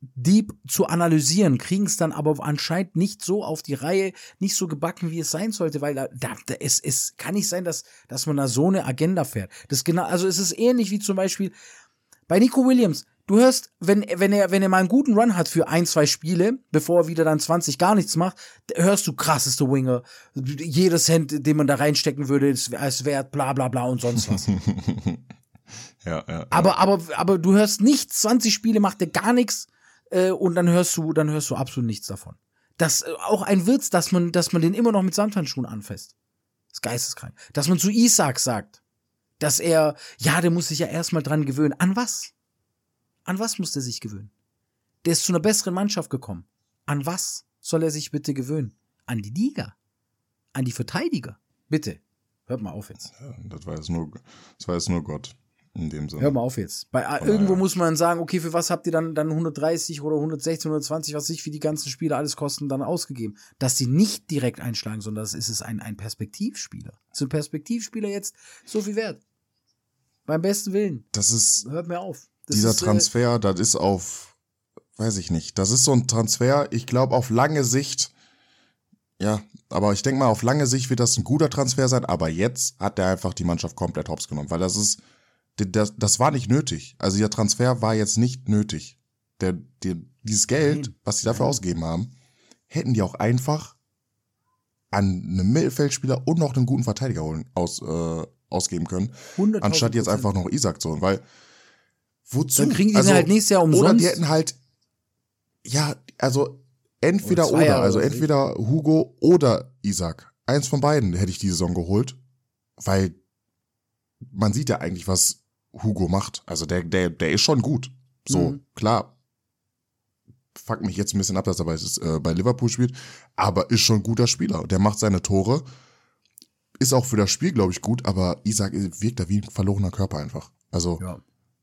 deep zu analysieren, kriegen es dann aber anscheinend nicht so auf die Reihe, nicht so gebacken, wie es sein sollte, weil da, da, da es, es kann nicht sein, dass, dass man da so eine Agenda fährt. Das genau, also es ist ähnlich wie zum Beispiel bei Nico Williams. Du hörst, wenn, wenn er, wenn er mal einen guten Run hat für ein, zwei Spiele, bevor er wieder dann zwanzig gar nichts macht, hörst du krasseste Winger. Jeder Cent, den man da reinstecken würde, ist, ist wert, bla, bla, bla und sonst was. ja, ja, ja. Aber, aber, aber du hörst nicht, zwanzig Spiele macht er gar nichts, äh, und dann hörst du, dann hörst du absolut nichts davon. Das, äh, auch ein Witz, dass man, dass man den immer noch mit Samthandschuhen anfasst. Das ist geisteskrank. Dass man zu Isaac sagt, dass er, ja, der muss sich ja erstmal dran gewöhnen. An was? An was muss der sich gewöhnen? Der ist zu einer besseren Mannschaft gekommen. An was soll er sich bitte gewöhnen? An die Liga. An die Verteidiger. Bitte. Hört mal auf jetzt. Ja, das war jetzt nur, das war jetzt nur Gott. In dem Sinne. Hör mal auf jetzt. Bei, Aber irgendwo ja. muss man sagen, okay, für was habt ihr dann, dann hundertdreißig oder hundertsechzig, hundertzwanzig, was sich für die ganzen Spiele alles kosten, dann ausgegeben? Dass die nicht direkt einschlagen, sondern das ist es ein, ein Perspektivspieler. Ist ein Perspektivspieler jetzt so viel wert? Beim besten Willen. Das ist, Hört mir auf. Das dieser ist, Transfer, äh, das ist auf, weiß ich nicht, das ist so ein Transfer, ich glaube auf lange Sicht, ja, aber ich denke mal, auf lange Sicht wird das ein guter Transfer sein, aber jetzt hat der einfach die Mannschaft komplett hops genommen, weil das ist, das, das war nicht nötig. Also der Transfer war jetzt nicht nötig. Der, der, dieses Geld, Nein. was sie dafür ausgegeben haben, hätten die auch einfach an einen Mittelfeldspieler und noch einen guten Verteidiger holen, aus, äh, ausgeben können, anstatt jetzt einfach noch Isaac zu holen, weil wozu? Dann kriegen die also, den halt nächstes Jahr umsonst. Oder die hätten halt, ja, also entweder Oder oder, zwei Jahre also oder entweder Hugo oder Isaac. Eins von beiden hätte ich die Saison geholt, weil man sieht ja eigentlich, was Hugo macht. Also der, der, der ist schon gut. So, Mhm. klar, fuck mich jetzt ein bisschen ab, dass er bei, äh, bei Liverpool spielt, aber ist schon ein guter Spieler. Der macht seine Tore, ist auch für das Spiel, glaube ich, gut, aber Isaac wirkt da wie ein verlorener Körper einfach. Also, Ja.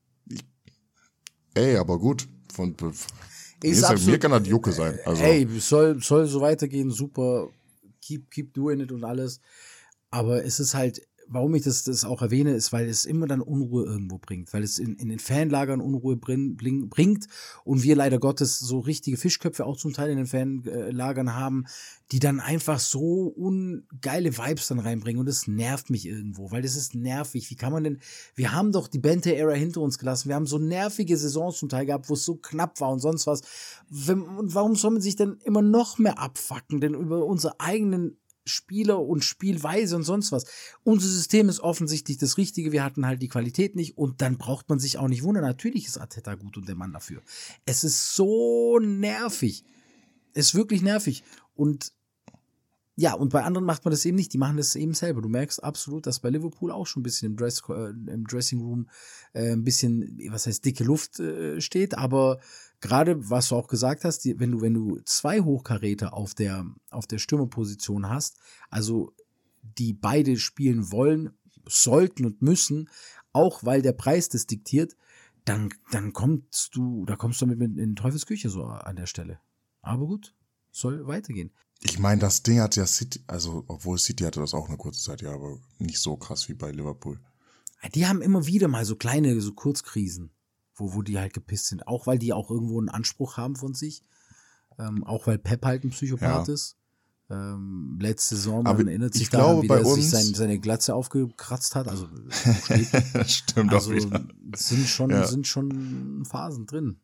ey, aber gut. Von, von mir, Ist ist, absolut- mir kann das Jucke sein. Also, Ey, soll, soll so weitergehen, super, keep, keep doing it und alles. Aber es ist halt, warum ich das, das auch erwähne, ist, weil es immer dann Unruhe irgendwo bringt, weil es in, in den Fanlagern Unruhe bring, bring, bringt und wir leider Gottes so richtige Fischköpfe auch zum Teil in den Fanlagern haben, die dann einfach so ungeile Vibes dann reinbringen und das nervt mich irgendwo, weil das ist nervig. Wie kann man denn, wir haben doch die Bente-Ära hinter uns gelassen, wir haben so nervige Saisons zum Teil gehabt, wo es so knapp war und sonst was. Und warum soll man sich denn immer noch mehr abfacken, denn über unsere eigenen Spieler und Spielweise und sonst was. Unser System ist offensichtlich das Richtige, wir hatten halt die Qualität nicht und dann braucht man sich auch nicht wundern. Natürlich ist Arteta gut und der Mann dafür. Es ist so nervig. Es ist wirklich nervig. Und ja, und bei anderen macht man das eben nicht. Die machen das eben selber. Du merkst absolut, dass bei Liverpool auch schon ein bisschen im, Dress, äh, im Dressing Room äh, ein bisschen, was heißt, dicke Luft äh, steht, aber gerade, was du auch gesagt hast, die, wenn du, wenn du zwei Hochkaräter auf der, auf der Stürmerposition hast, also die beide spielen wollen, sollten und müssen, auch weil der Preis das diktiert, dann, dann kommst du, da kommst du mit in Teufelsküche so an der Stelle. Aber gut, soll weitergehen. ich meine, das Ding hat ja City, also obwohl City hatte das auch eine kurze Zeit, ja, aber nicht so krass wie bei Liverpool. Die haben immer wieder mal so kleine, so Kurzkrisen, wo, wo die halt gepisst sind. Auch weil die auch irgendwo einen Anspruch haben von sich. Ähm, auch weil Pep halt ein Psychopath Ja. ist. Ähm, letzte Saison, Aber man erinnert sich ich daran, glaube, wie bei der sich uns- sein, seine Glatze aufgekratzt hat. Also, Stimmt also auch wieder. sind schon, Ja. sind schon Phasen drin.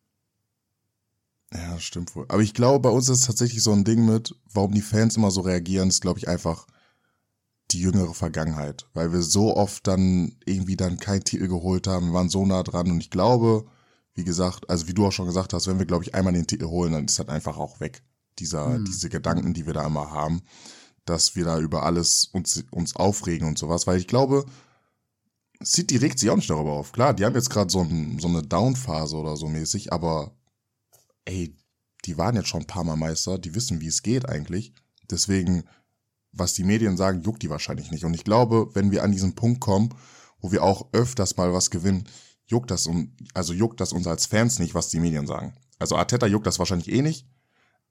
Ja, stimmt wohl. Aber ich glaube, bei uns ist tatsächlich so ein Ding mit, warum die Fans immer so reagieren, ist, glaube ich, einfach die jüngere Vergangenheit. Weil wir so oft dann irgendwie dann keinen Titel geholt haben, wir waren so nah dran und ich glaube, wie gesagt, also wie du auch schon gesagt hast, wenn wir, glaube ich, einmal den Titel holen, dann ist das einfach auch weg. Dieser, Hm. diese Gedanken, die wir da immer haben, dass wir da über alles uns, uns aufregen und sowas. Weil ich glaube, City regt sich auch nicht darüber auf. Klar, die haben jetzt gerade so, ein, so eine Down-Phase oder so mäßig, aber ey, die waren jetzt schon ein paar Mal Meister, die wissen, wie es geht eigentlich. Deswegen, was die Medien sagen, juckt die wahrscheinlich nicht. Und ich glaube, wenn wir an diesen Punkt kommen, wo wir auch öfters mal was gewinnen, juckt das, um, also juckt das uns als Fans nicht, was die Medien sagen. Also Arteta juckt das wahrscheinlich eh nicht,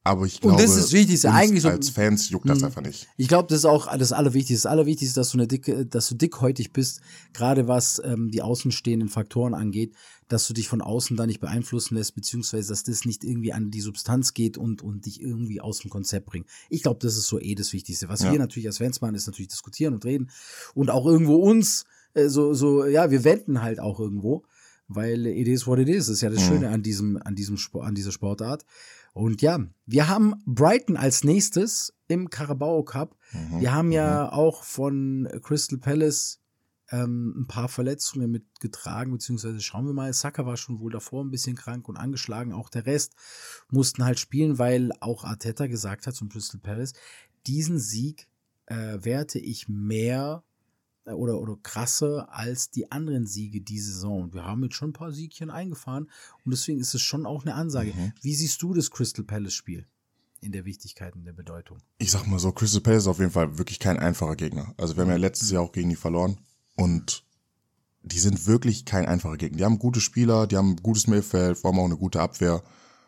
Aber ich glaube, und das ist das Wichtigste. uns Eigentlich so, als Fans juckt das einfach nicht. Ich glaube, das ist auch das Allerwichtigste. Das Allerwichtigste ist, dass du eine dicke, dass du dickhäutig bist, gerade was ähm, die außenstehenden Faktoren angeht, dass du dich von außen da nicht beeinflussen lässt, beziehungsweise dass das nicht irgendwie an die Substanz geht und, und dich irgendwie aus dem Konzept bringt. Ich glaube, das ist so eh das Wichtigste. Was Ja. wir natürlich als Fans machen, ist natürlich diskutieren und reden und auch irgendwo uns äh, so, so, ja, wir wenden halt auch irgendwo, weil it is what it is. Das ist ja das Mhm. Schöne an diesem, an diesem Sport, an dieser Sportart. Und ja, wir haben Brighton als nächstes im Carabao Cup. Mhm. Wir haben ja auch von Crystal Palace ähm, ein paar Verletzungen mitgetragen, beziehungsweise schauen wir mal, Saka war schon wohl davor ein bisschen krank und angeschlagen. Auch der Rest mussten halt spielen, weil auch Arteta gesagt hat zum Crystal Palace, diesen Sieg äh, werte ich mehr oder, oder krasser als die anderen Siege diese Saison. Und wir haben jetzt schon ein paar Siegchen eingefahren und deswegen ist es schon auch eine Ansage. Mhm. Wie siehst du das Crystal Palace Spiel in der Wichtigkeit und der Bedeutung? Ich sag mal so, Crystal Palace ist auf jeden Fall wirklich kein einfacher Gegner. Also wir haben ja letztes Jahr auch gegen die verloren und die sind wirklich kein einfacher Gegner. Die haben gute Spieler, die haben ein gutes Mittelfeld, vor allem auch eine gute Abwehr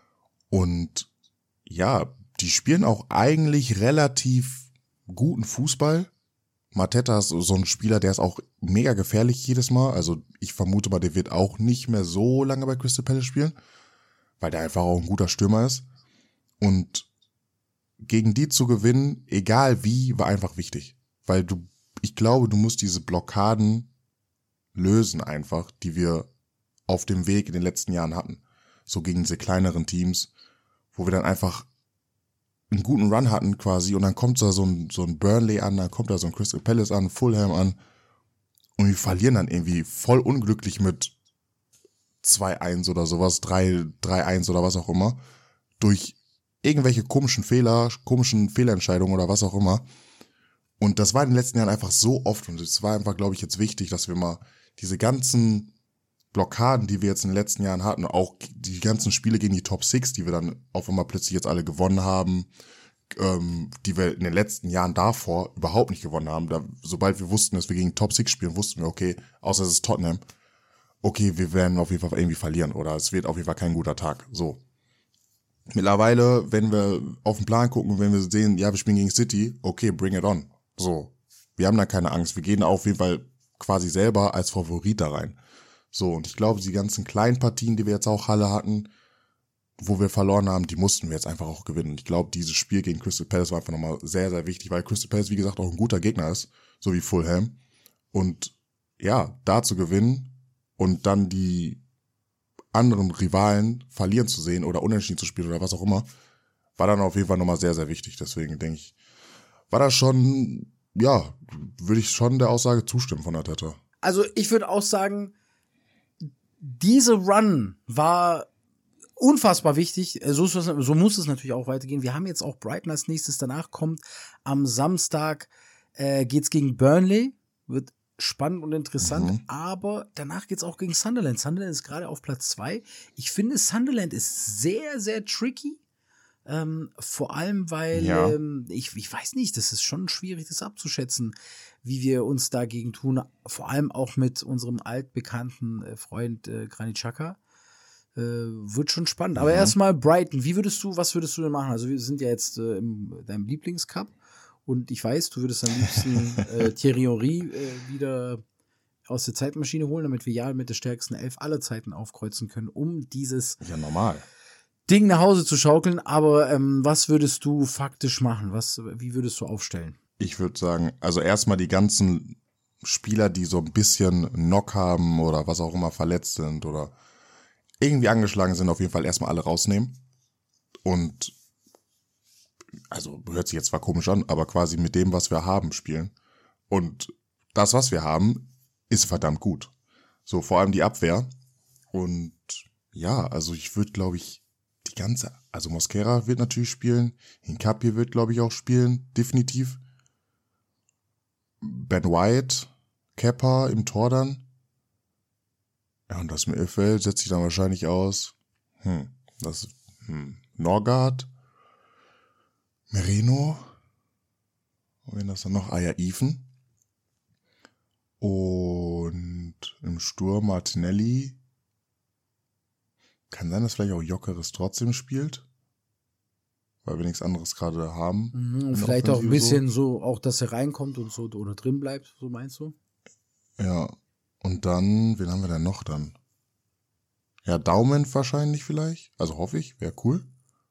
und ja, die spielen auch eigentlich relativ guten Fußball. Mateta ist so ein Spieler, der ist auch mega gefährlich jedes Mal. Also ich vermute mal, der wird auch nicht mehr so lange bei Crystal Palace spielen, weil der einfach auch ein guter Stürmer ist. Und gegen die zu gewinnen, egal wie, war einfach wichtig. Weil du, ich glaube, du musst diese Blockaden lösen einfach, die wir auf dem Weg in den letzten Jahren hatten. So gegen diese kleineren Teams, wo wir dann einfach einen guten Run hatten quasi und dann kommt da so ein, so ein Burnley an, dann kommt da so ein Crystal Palace an, Fulham an und wir verlieren dann irgendwie voll unglücklich mit zwei eins oder sowas, drei eins oder was auch immer, durch irgendwelche komischen Fehler, komischen Fehlentscheidungen oder was auch immer. Und das war in den letzten Jahren einfach so oft und es war einfach, glaube ich, jetzt wichtig, dass wir mal diese ganzen Blockaden, die wir jetzt in den letzten Jahren hatten, auch die ganzen Spiele gegen die Top Six, die wir dann auf einmal plötzlich jetzt alle gewonnen haben, ähm, die wir in den letzten Jahren davor überhaupt nicht gewonnen haben. Da, sobald wir wussten, dass wir gegen Top Six spielen, wussten wir, okay, außer es ist Tottenham, okay, wir werden auf jeden Fall irgendwie verlieren oder es wird auf jeden Fall kein guter Tag. So. Mittlerweile, wenn wir auf den Plan gucken, wenn wir sehen, ja, wir spielen gegen City, okay, bring it on. So. Wir haben da keine Angst. Wir gehen auf jeden Fall quasi selber als Favorit da rein. So, und ich glaube, die ganzen kleinen Partien, die wir jetzt auch Halle hatten, wo wir verloren haben, die mussten wir jetzt einfach auch gewinnen. Und ich glaube, dieses Spiel gegen Crystal Palace war einfach nochmal sehr, sehr wichtig, weil Crystal Palace, wie gesagt, auch ein guter Gegner ist, so wie Fulham. Und ja, da zu gewinnen und dann die anderen Rivalen verlieren zu sehen oder unentschieden zu spielen oder was auch immer, war dann auf jeden Fall nochmal sehr, sehr wichtig. Deswegen denke ich, war das schon, ja, würde ich schon der Aussage zustimmen von Arteta. Also ich würde auch sagen, diese Run war unfassbar wichtig. So, ist das, so muss es natürlich auch weitergehen. Wir haben jetzt auch Brighton als nächstes. Danach kommt am Samstag äh, geht's gegen Burnley. Wird spannend und interessant. Mhm. Aber danach geht's auch gegen Sunderland. Sunderland ist gerade auf Platz zwei. Ich finde, Sunderland ist sehr, sehr tricky. Ähm, vor allem, weil Ja. ähm, ich, ich weiß nicht, das ist schon schwierig, das abzuschätzen, wie wir uns dagegen tun. Vor allem auch mit unserem altbekannten äh, Freund äh, Granit Xhaka. Äh, wird schon spannend. Aber Mhm. erstmal Brighton. Wie würdest du, was würdest du denn machen? Also wir sind ja jetzt äh, im deinem Lieblingscup und ich weiß, du würdest am liebsten äh, Thierry Henry äh, wieder aus der Zeitmaschine holen, damit wir ja mit der stärksten Elf aller Zeiten aufkreuzen können, um dieses Ja, normal. Ding nach Hause zu schaukeln. Aber ähm, was würdest du faktisch machen? Was, wie würdest du aufstellen? Ich würde sagen, also erstmal die ganzen Spieler, die so ein bisschen Knock haben oder was auch immer verletzt sind oder irgendwie angeschlagen sind, auf jeden Fall erstmal alle rausnehmen. Und also hört sich jetzt zwar komisch an, aber quasi mit dem, was wir haben, spielen. Und das, was wir haben, ist verdammt gut. So, vor allem die Abwehr. Und ja, also ich würde, glaube ich, die ganze, also Mosquera wird natürlich spielen, Hincapié wird, glaube ich, auch spielen, definitiv. Ben White, Kepa im Tor dann. Ja, und das Mittelfeld setzt sich dann wahrscheinlich aus. Hm, das, hm, Norgard, Merino, und wenn das dann noch, ah ja, Ethan. Und im Sturm Martinelli. Kann sein, dass vielleicht auch Gyökeres trotzdem spielt. weil wir nichts anderes gerade haben. Mhm, und in der vielleicht auch ein Offensive bisschen so, auch dass er reinkommt und so oder drin bleibt, so meinst du? Ja, und dann, wen haben wir denn noch dann? Ja, Daumen wahrscheinlich vielleicht, also hoffe ich, wäre cool.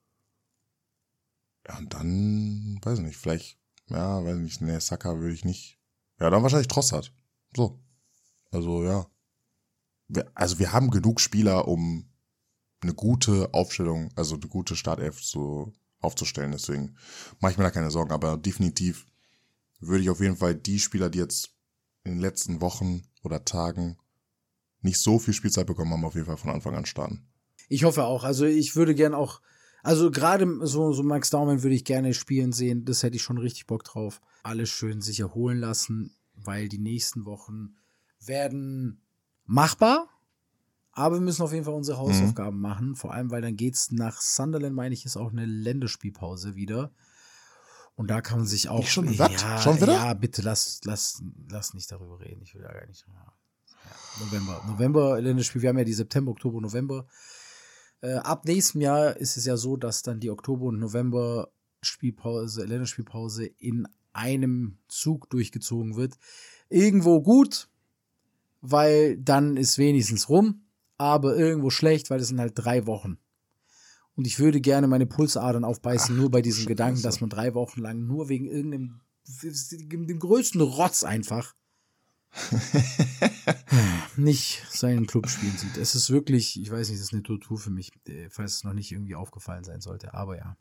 Ja, und dann, weiß ich nicht, vielleicht, ja, weiß ich nicht, ne, Saka würde ich nicht. Ja, dann wahrscheinlich Trossard. So. Also, ja. Wir, also, wir haben genug Spieler, um eine gute Aufstellung, also eine gute Startelf zu, aufzustellen. Deswegen mache ich mir da keine Sorgen. Aber definitiv würde ich auf jeden Fall die Spieler, die jetzt in den letzten Wochen oder Tagen nicht so viel Spielzeit bekommen haben, auf jeden Fall von Anfang an starten. Ich hoffe auch. Also ich würde gern auch, also gerade so, so Max Daumen würde ich gerne spielen sehen. Das hätte ich schon richtig Bock drauf. Alles schön sich erholen lassen, weil die nächsten Wochen werden machbar. Aber wir müssen auf jeden Fall unsere Hausaufgaben mhm. machen. Vor allem, weil dann geht's nach Sunderland, meine ich, ist auch eine Länderspielpause wieder. Und da kann man sich auch... Nicht schon, ja, schon wieder? Ja, bitte, lass, lass, lass nicht darüber reden. Ich will da gar nicht... Ja. November. November, Länderspiel, wir haben ja die September, Oktober, November. Äh, ab nächstem Jahr ist es ja so, dass dann die Oktober- und November-Spielpause, Länderspielpause in einem Zug durchgezogen wird. Irgendwo gut, weil dann ist wenigstens rum, aber irgendwo schlecht, weil das sind halt drei Wochen. Und ich würde gerne meine Pulsadern aufbeißen, Ach, nur bei diesem Gedanken, Scheiße. Dass man drei Wochen lang nur wegen irgendeinem, dem größten Rotz einfach nicht seinen Club spielen sieht. Es ist wirklich, ich weiß nicht, das ist eine Tortur für mich, falls es noch nicht irgendwie aufgefallen sein sollte, aber ja.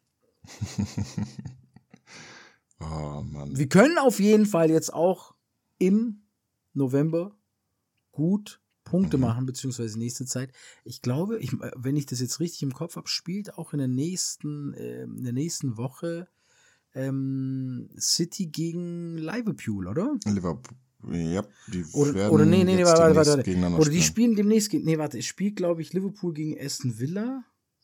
Oh Mann. Wir können auf jeden Fall jetzt auch im November gut Punkte mhm. machen, beziehungsweise nächste Zeit. Ich glaube, ich, wenn ich das jetzt richtig im Kopf habe, spielt auch in der nächsten, äh, in der nächsten Woche ähm, City gegen Liverpool, oder? Liverpool. Ja, die oder, werden oder nee, nee, nee, warte, warte, warte. gegeneinander Oder die spielen. spielen demnächst gegen, nee, warte, es spielt, glaube ich, Liverpool gegen Aston Villa.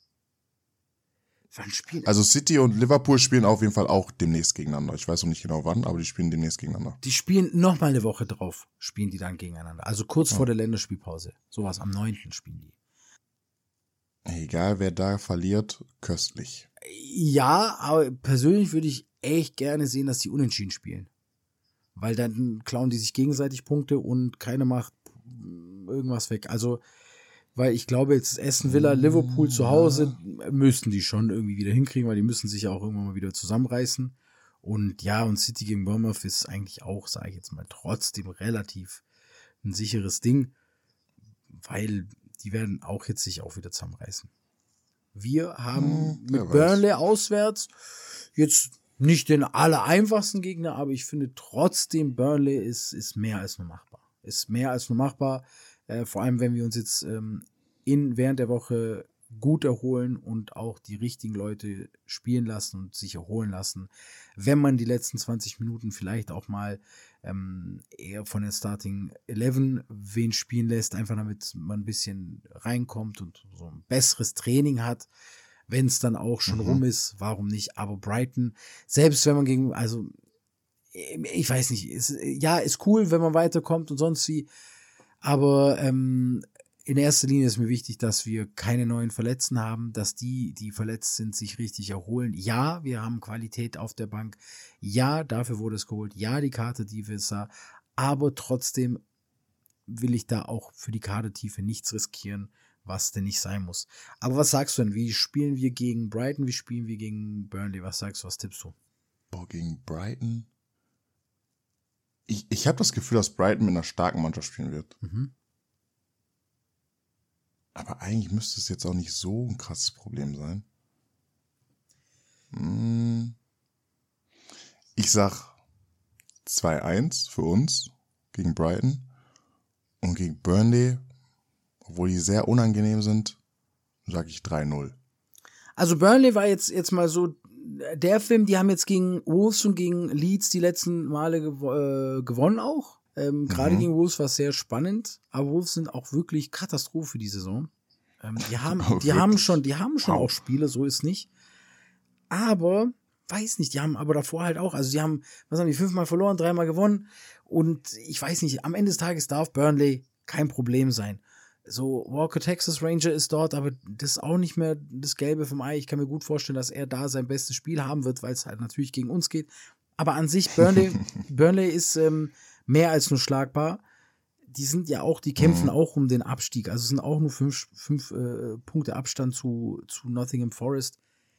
Wann spielen? Also City und Liverpool spielen auf jeden Fall auch demnächst gegeneinander. Ich weiß noch nicht genau wann, aber die spielen demnächst gegeneinander. Die spielen noch mal eine Woche drauf, spielen die dann gegeneinander. Also kurz ja. vor der Länderspielpause. Sowas, am neunten spielen die. Egal, wer da verliert, köstlich. Ja, aber persönlich würde ich echt gerne sehen, dass die unentschieden spielen. Weil dann klauen die sich gegenseitig Punkte und keiner macht irgendwas weg. Also, weil ich glaube, jetzt Aston Villa, Liverpool zu Hause müssten die schon irgendwie wieder hinkriegen, weil die müssen sich ja auch irgendwann mal wieder zusammenreißen. Und ja, und City gegen Bournemouth ist eigentlich auch, sage ich jetzt mal, trotzdem relativ ein sicheres Ding, weil die werden auch jetzt sich auch wieder zusammenreißen. Wir haben hm, mit Burnley auswärts jetzt nicht den allereinfachsten Gegner, aber ich finde trotzdem, Burnley ist, ist mehr als nur machbar. Ist mehr als nur machbar, äh, vor allem wenn wir uns jetzt ähm, in, während der Woche gut erholen und auch die richtigen Leute spielen lassen und sich erholen lassen. Wenn man die letzten zwanzig Minuten vielleicht auch mal ähm, eher von der Starting elf wen spielen lässt, einfach damit man ein bisschen reinkommt und so ein besseres Training hat. Wenn es dann auch schon mhm. rum ist, warum nicht? Aber Brighton, selbst wenn man gegen, also ich weiß nicht, ist, ja, ist cool, wenn man weiterkommt und sonst wie, aber ähm, in erster Linie ist mir wichtig, dass wir keine neuen Verletzten haben, dass die, die verletzt sind, sich richtig erholen. Ja, wir haben Qualität auf der Bank. Ja, dafür wurde es geholt. Ja, die Karte, die wir sah. Aber trotzdem will ich da auch für die Kadertiefe nichts riskieren, was denn nicht sein muss. Aber was sagst du denn? Wie spielen wir gegen Brighton? Wie spielen wir gegen Burnley? Was sagst du? Was tippst du? Oh, gegen Brighton? Ich, ich habe das Gefühl, dass Brighton mit einer starken Mannschaft spielen wird. Mhm. Aber eigentlich müsste es jetzt auch nicht so ein krasses Problem sein. Hm. Ich sag zwei eins für uns gegen Brighton und gegen Burnley, obwohl die sehr unangenehm sind, sage ich drei null. Also Burnley war jetzt, jetzt mal so der Film, die haben jetzt gegen Wolves und gegen Leeds die letzten Male gew- äh, gewonnen auch. Ähm, Gerade mhm. gegen Wolves war es sehr spannend, aber Wolves sind auch wirklich Katastrophe die Saison. Ähm, die haben, oh, die haben schon, die haben schon wow. auch Spiele, so ist nicht. Aber, weiß nicht, die haben aber davor halt auch, also die haben, was haben die, fünfmal verloren, dreimal gewonnen und ich weiß nicht, am Ende des Tages darf Burnley kein Problem sein. So, Walker Texas Ranger ist dort, aber das ist auch nicht mehr das Gelbe vom Ei. Ich kann mir gut vorstellen, dass er da sein bestes Spiel haben wird, weil es halt natürlich gegen uns geht. Aber an sich, Burnley, Burnley ist ähm, mehr als nur schlagbar. Die sind ja auch, die kämpfen mhm. auch um den Abstieg. Also es sind auch nur fünf, fünf äh, Punkte Abstand zu, zu Nottingham Forest.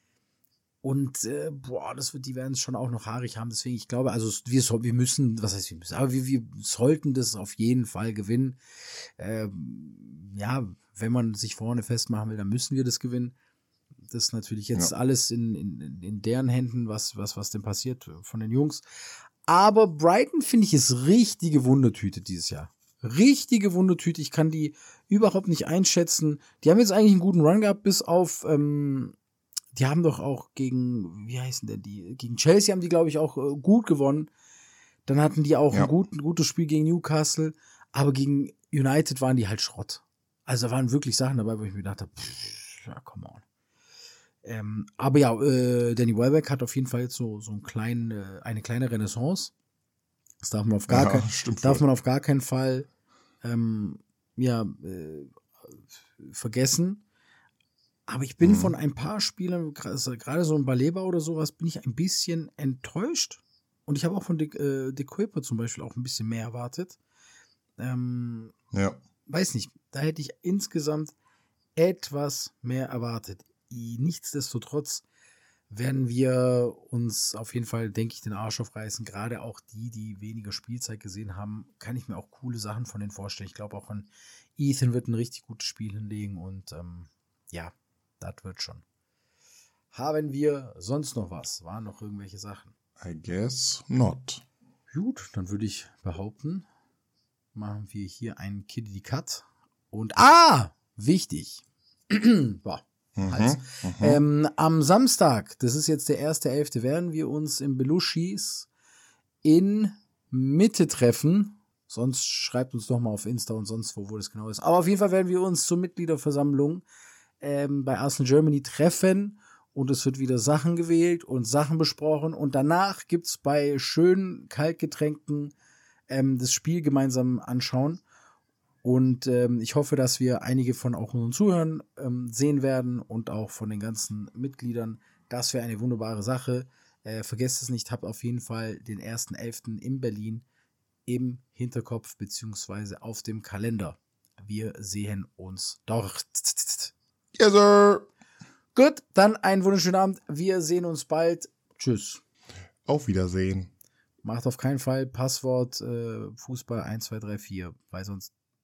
Und äh, boah, das wird, die werden es schon auch noch haarig haben. Deswegen, ich glaube, also wir, wir müssen, was heißt wir müssen, aber wir, wir sollten das auf jeden Fall gewinnen. Ähm, ja, wenn man sich vorne festmachen will, dann müssen wir das gewinnen. Das ist natürlich jetzt ja. alles in, in, in deren Händen, was, was, was denn passiert von den Jungs. Aber Brighton, finde ich, ist richtige Wundertüte dieses Jahr. Richtige Wundertüte. Ich kann die überhaupt nicht einschätzen. Die haben jetzt eigentlich einen guten Run gehabt, bis auf ähm, die haben doch auch gegen, wie heißen denn die? Gegen Chelsea haben die, glaube ich, auch äh, gut gewonnen. Dann hatten die auch ja. ein, gut, ein gutes Spiel gegen Newcastle. Aber gegen United waren die halt Schrott. Also da waren wirklich Sachen dabei, wo ich mir gedacht habe, ja, come on. Ähm, aber ja, äh, Danny Welbeck hat auf jeden Fall jetzt so, so einen kleinen, äh, eine kleine Renaissance. Das darf man auf gar, ja, kein, darf man auf gar keinen Fall ähm, ja, äh, vergessen. Aber ich bin mhm. von ein paar Spielern, gerade so ein Baleba oder sowas, bin ich ein bisschen enttäuscht. Und ich habe auch von De, äh, De Kuiper zum Beispiel auch ein bisschen mehr erwartet. Ähm, ja. Weiß nicht, da hätte ich insgesamt etwas mehr erwartet. Nichtsdestotrotz werden wir uns auf jeden Fall, denke ich, den Arsch aufreißen. Gerade auch die, die weniger Spielzeit gesehen haben, kann ich mir auch coole Sachen von denen vorstellen. Ich glaube auch an Ethan wird ein richtig gutes Spiel hinlegen und ähm, ja, das wird schon. Haben wir sonst noch was? Waren noch irgendwelche Sachen? I guess not. Gut, dann würde ich behaupten, machen wir hier einen Kiddie Cut. Und, ah, wichtig. Boah, Hals. Mhm, ähm, am Samstag, das ist jetzt der erste Elfte, werden wir uns im Belushis in Mitte treffen. Sonst schreibt uns doch mal auf Insta und sonst wo, wo das genau ist. Aber auf jeden Fall werden wir uns zur Mitgliederversammlung ähm, bei Arsenal Germany treffen. Und es wird wieder Sachen gewählt und Sachen besprochen. Und danach gibt's bei schönen Kaltgetränken ähm, das Spiel gemeinsam anschauen. Und ähm, ich hoffe, dass wir einige von auch unseren Zuhörern ähm, sehen werden und auch von den ganzen Mitgliedern. Das wäre eine wunderbare Sache. Äh, vergesst es nicht, habt auf jeden Fall den ersten elften in Berlin im Hinterkopf beziehungsweise auf dem Kalender. Wir sehen uns dort. Yes, sir. Gut, dann einen wunderschönen Abend. Wir sehen uns bald. Tschüss. Auf Wiedersehen. Macht auf keinen Fall Passwort äh, Fußball eins, zwei, drei, vier, weil sonst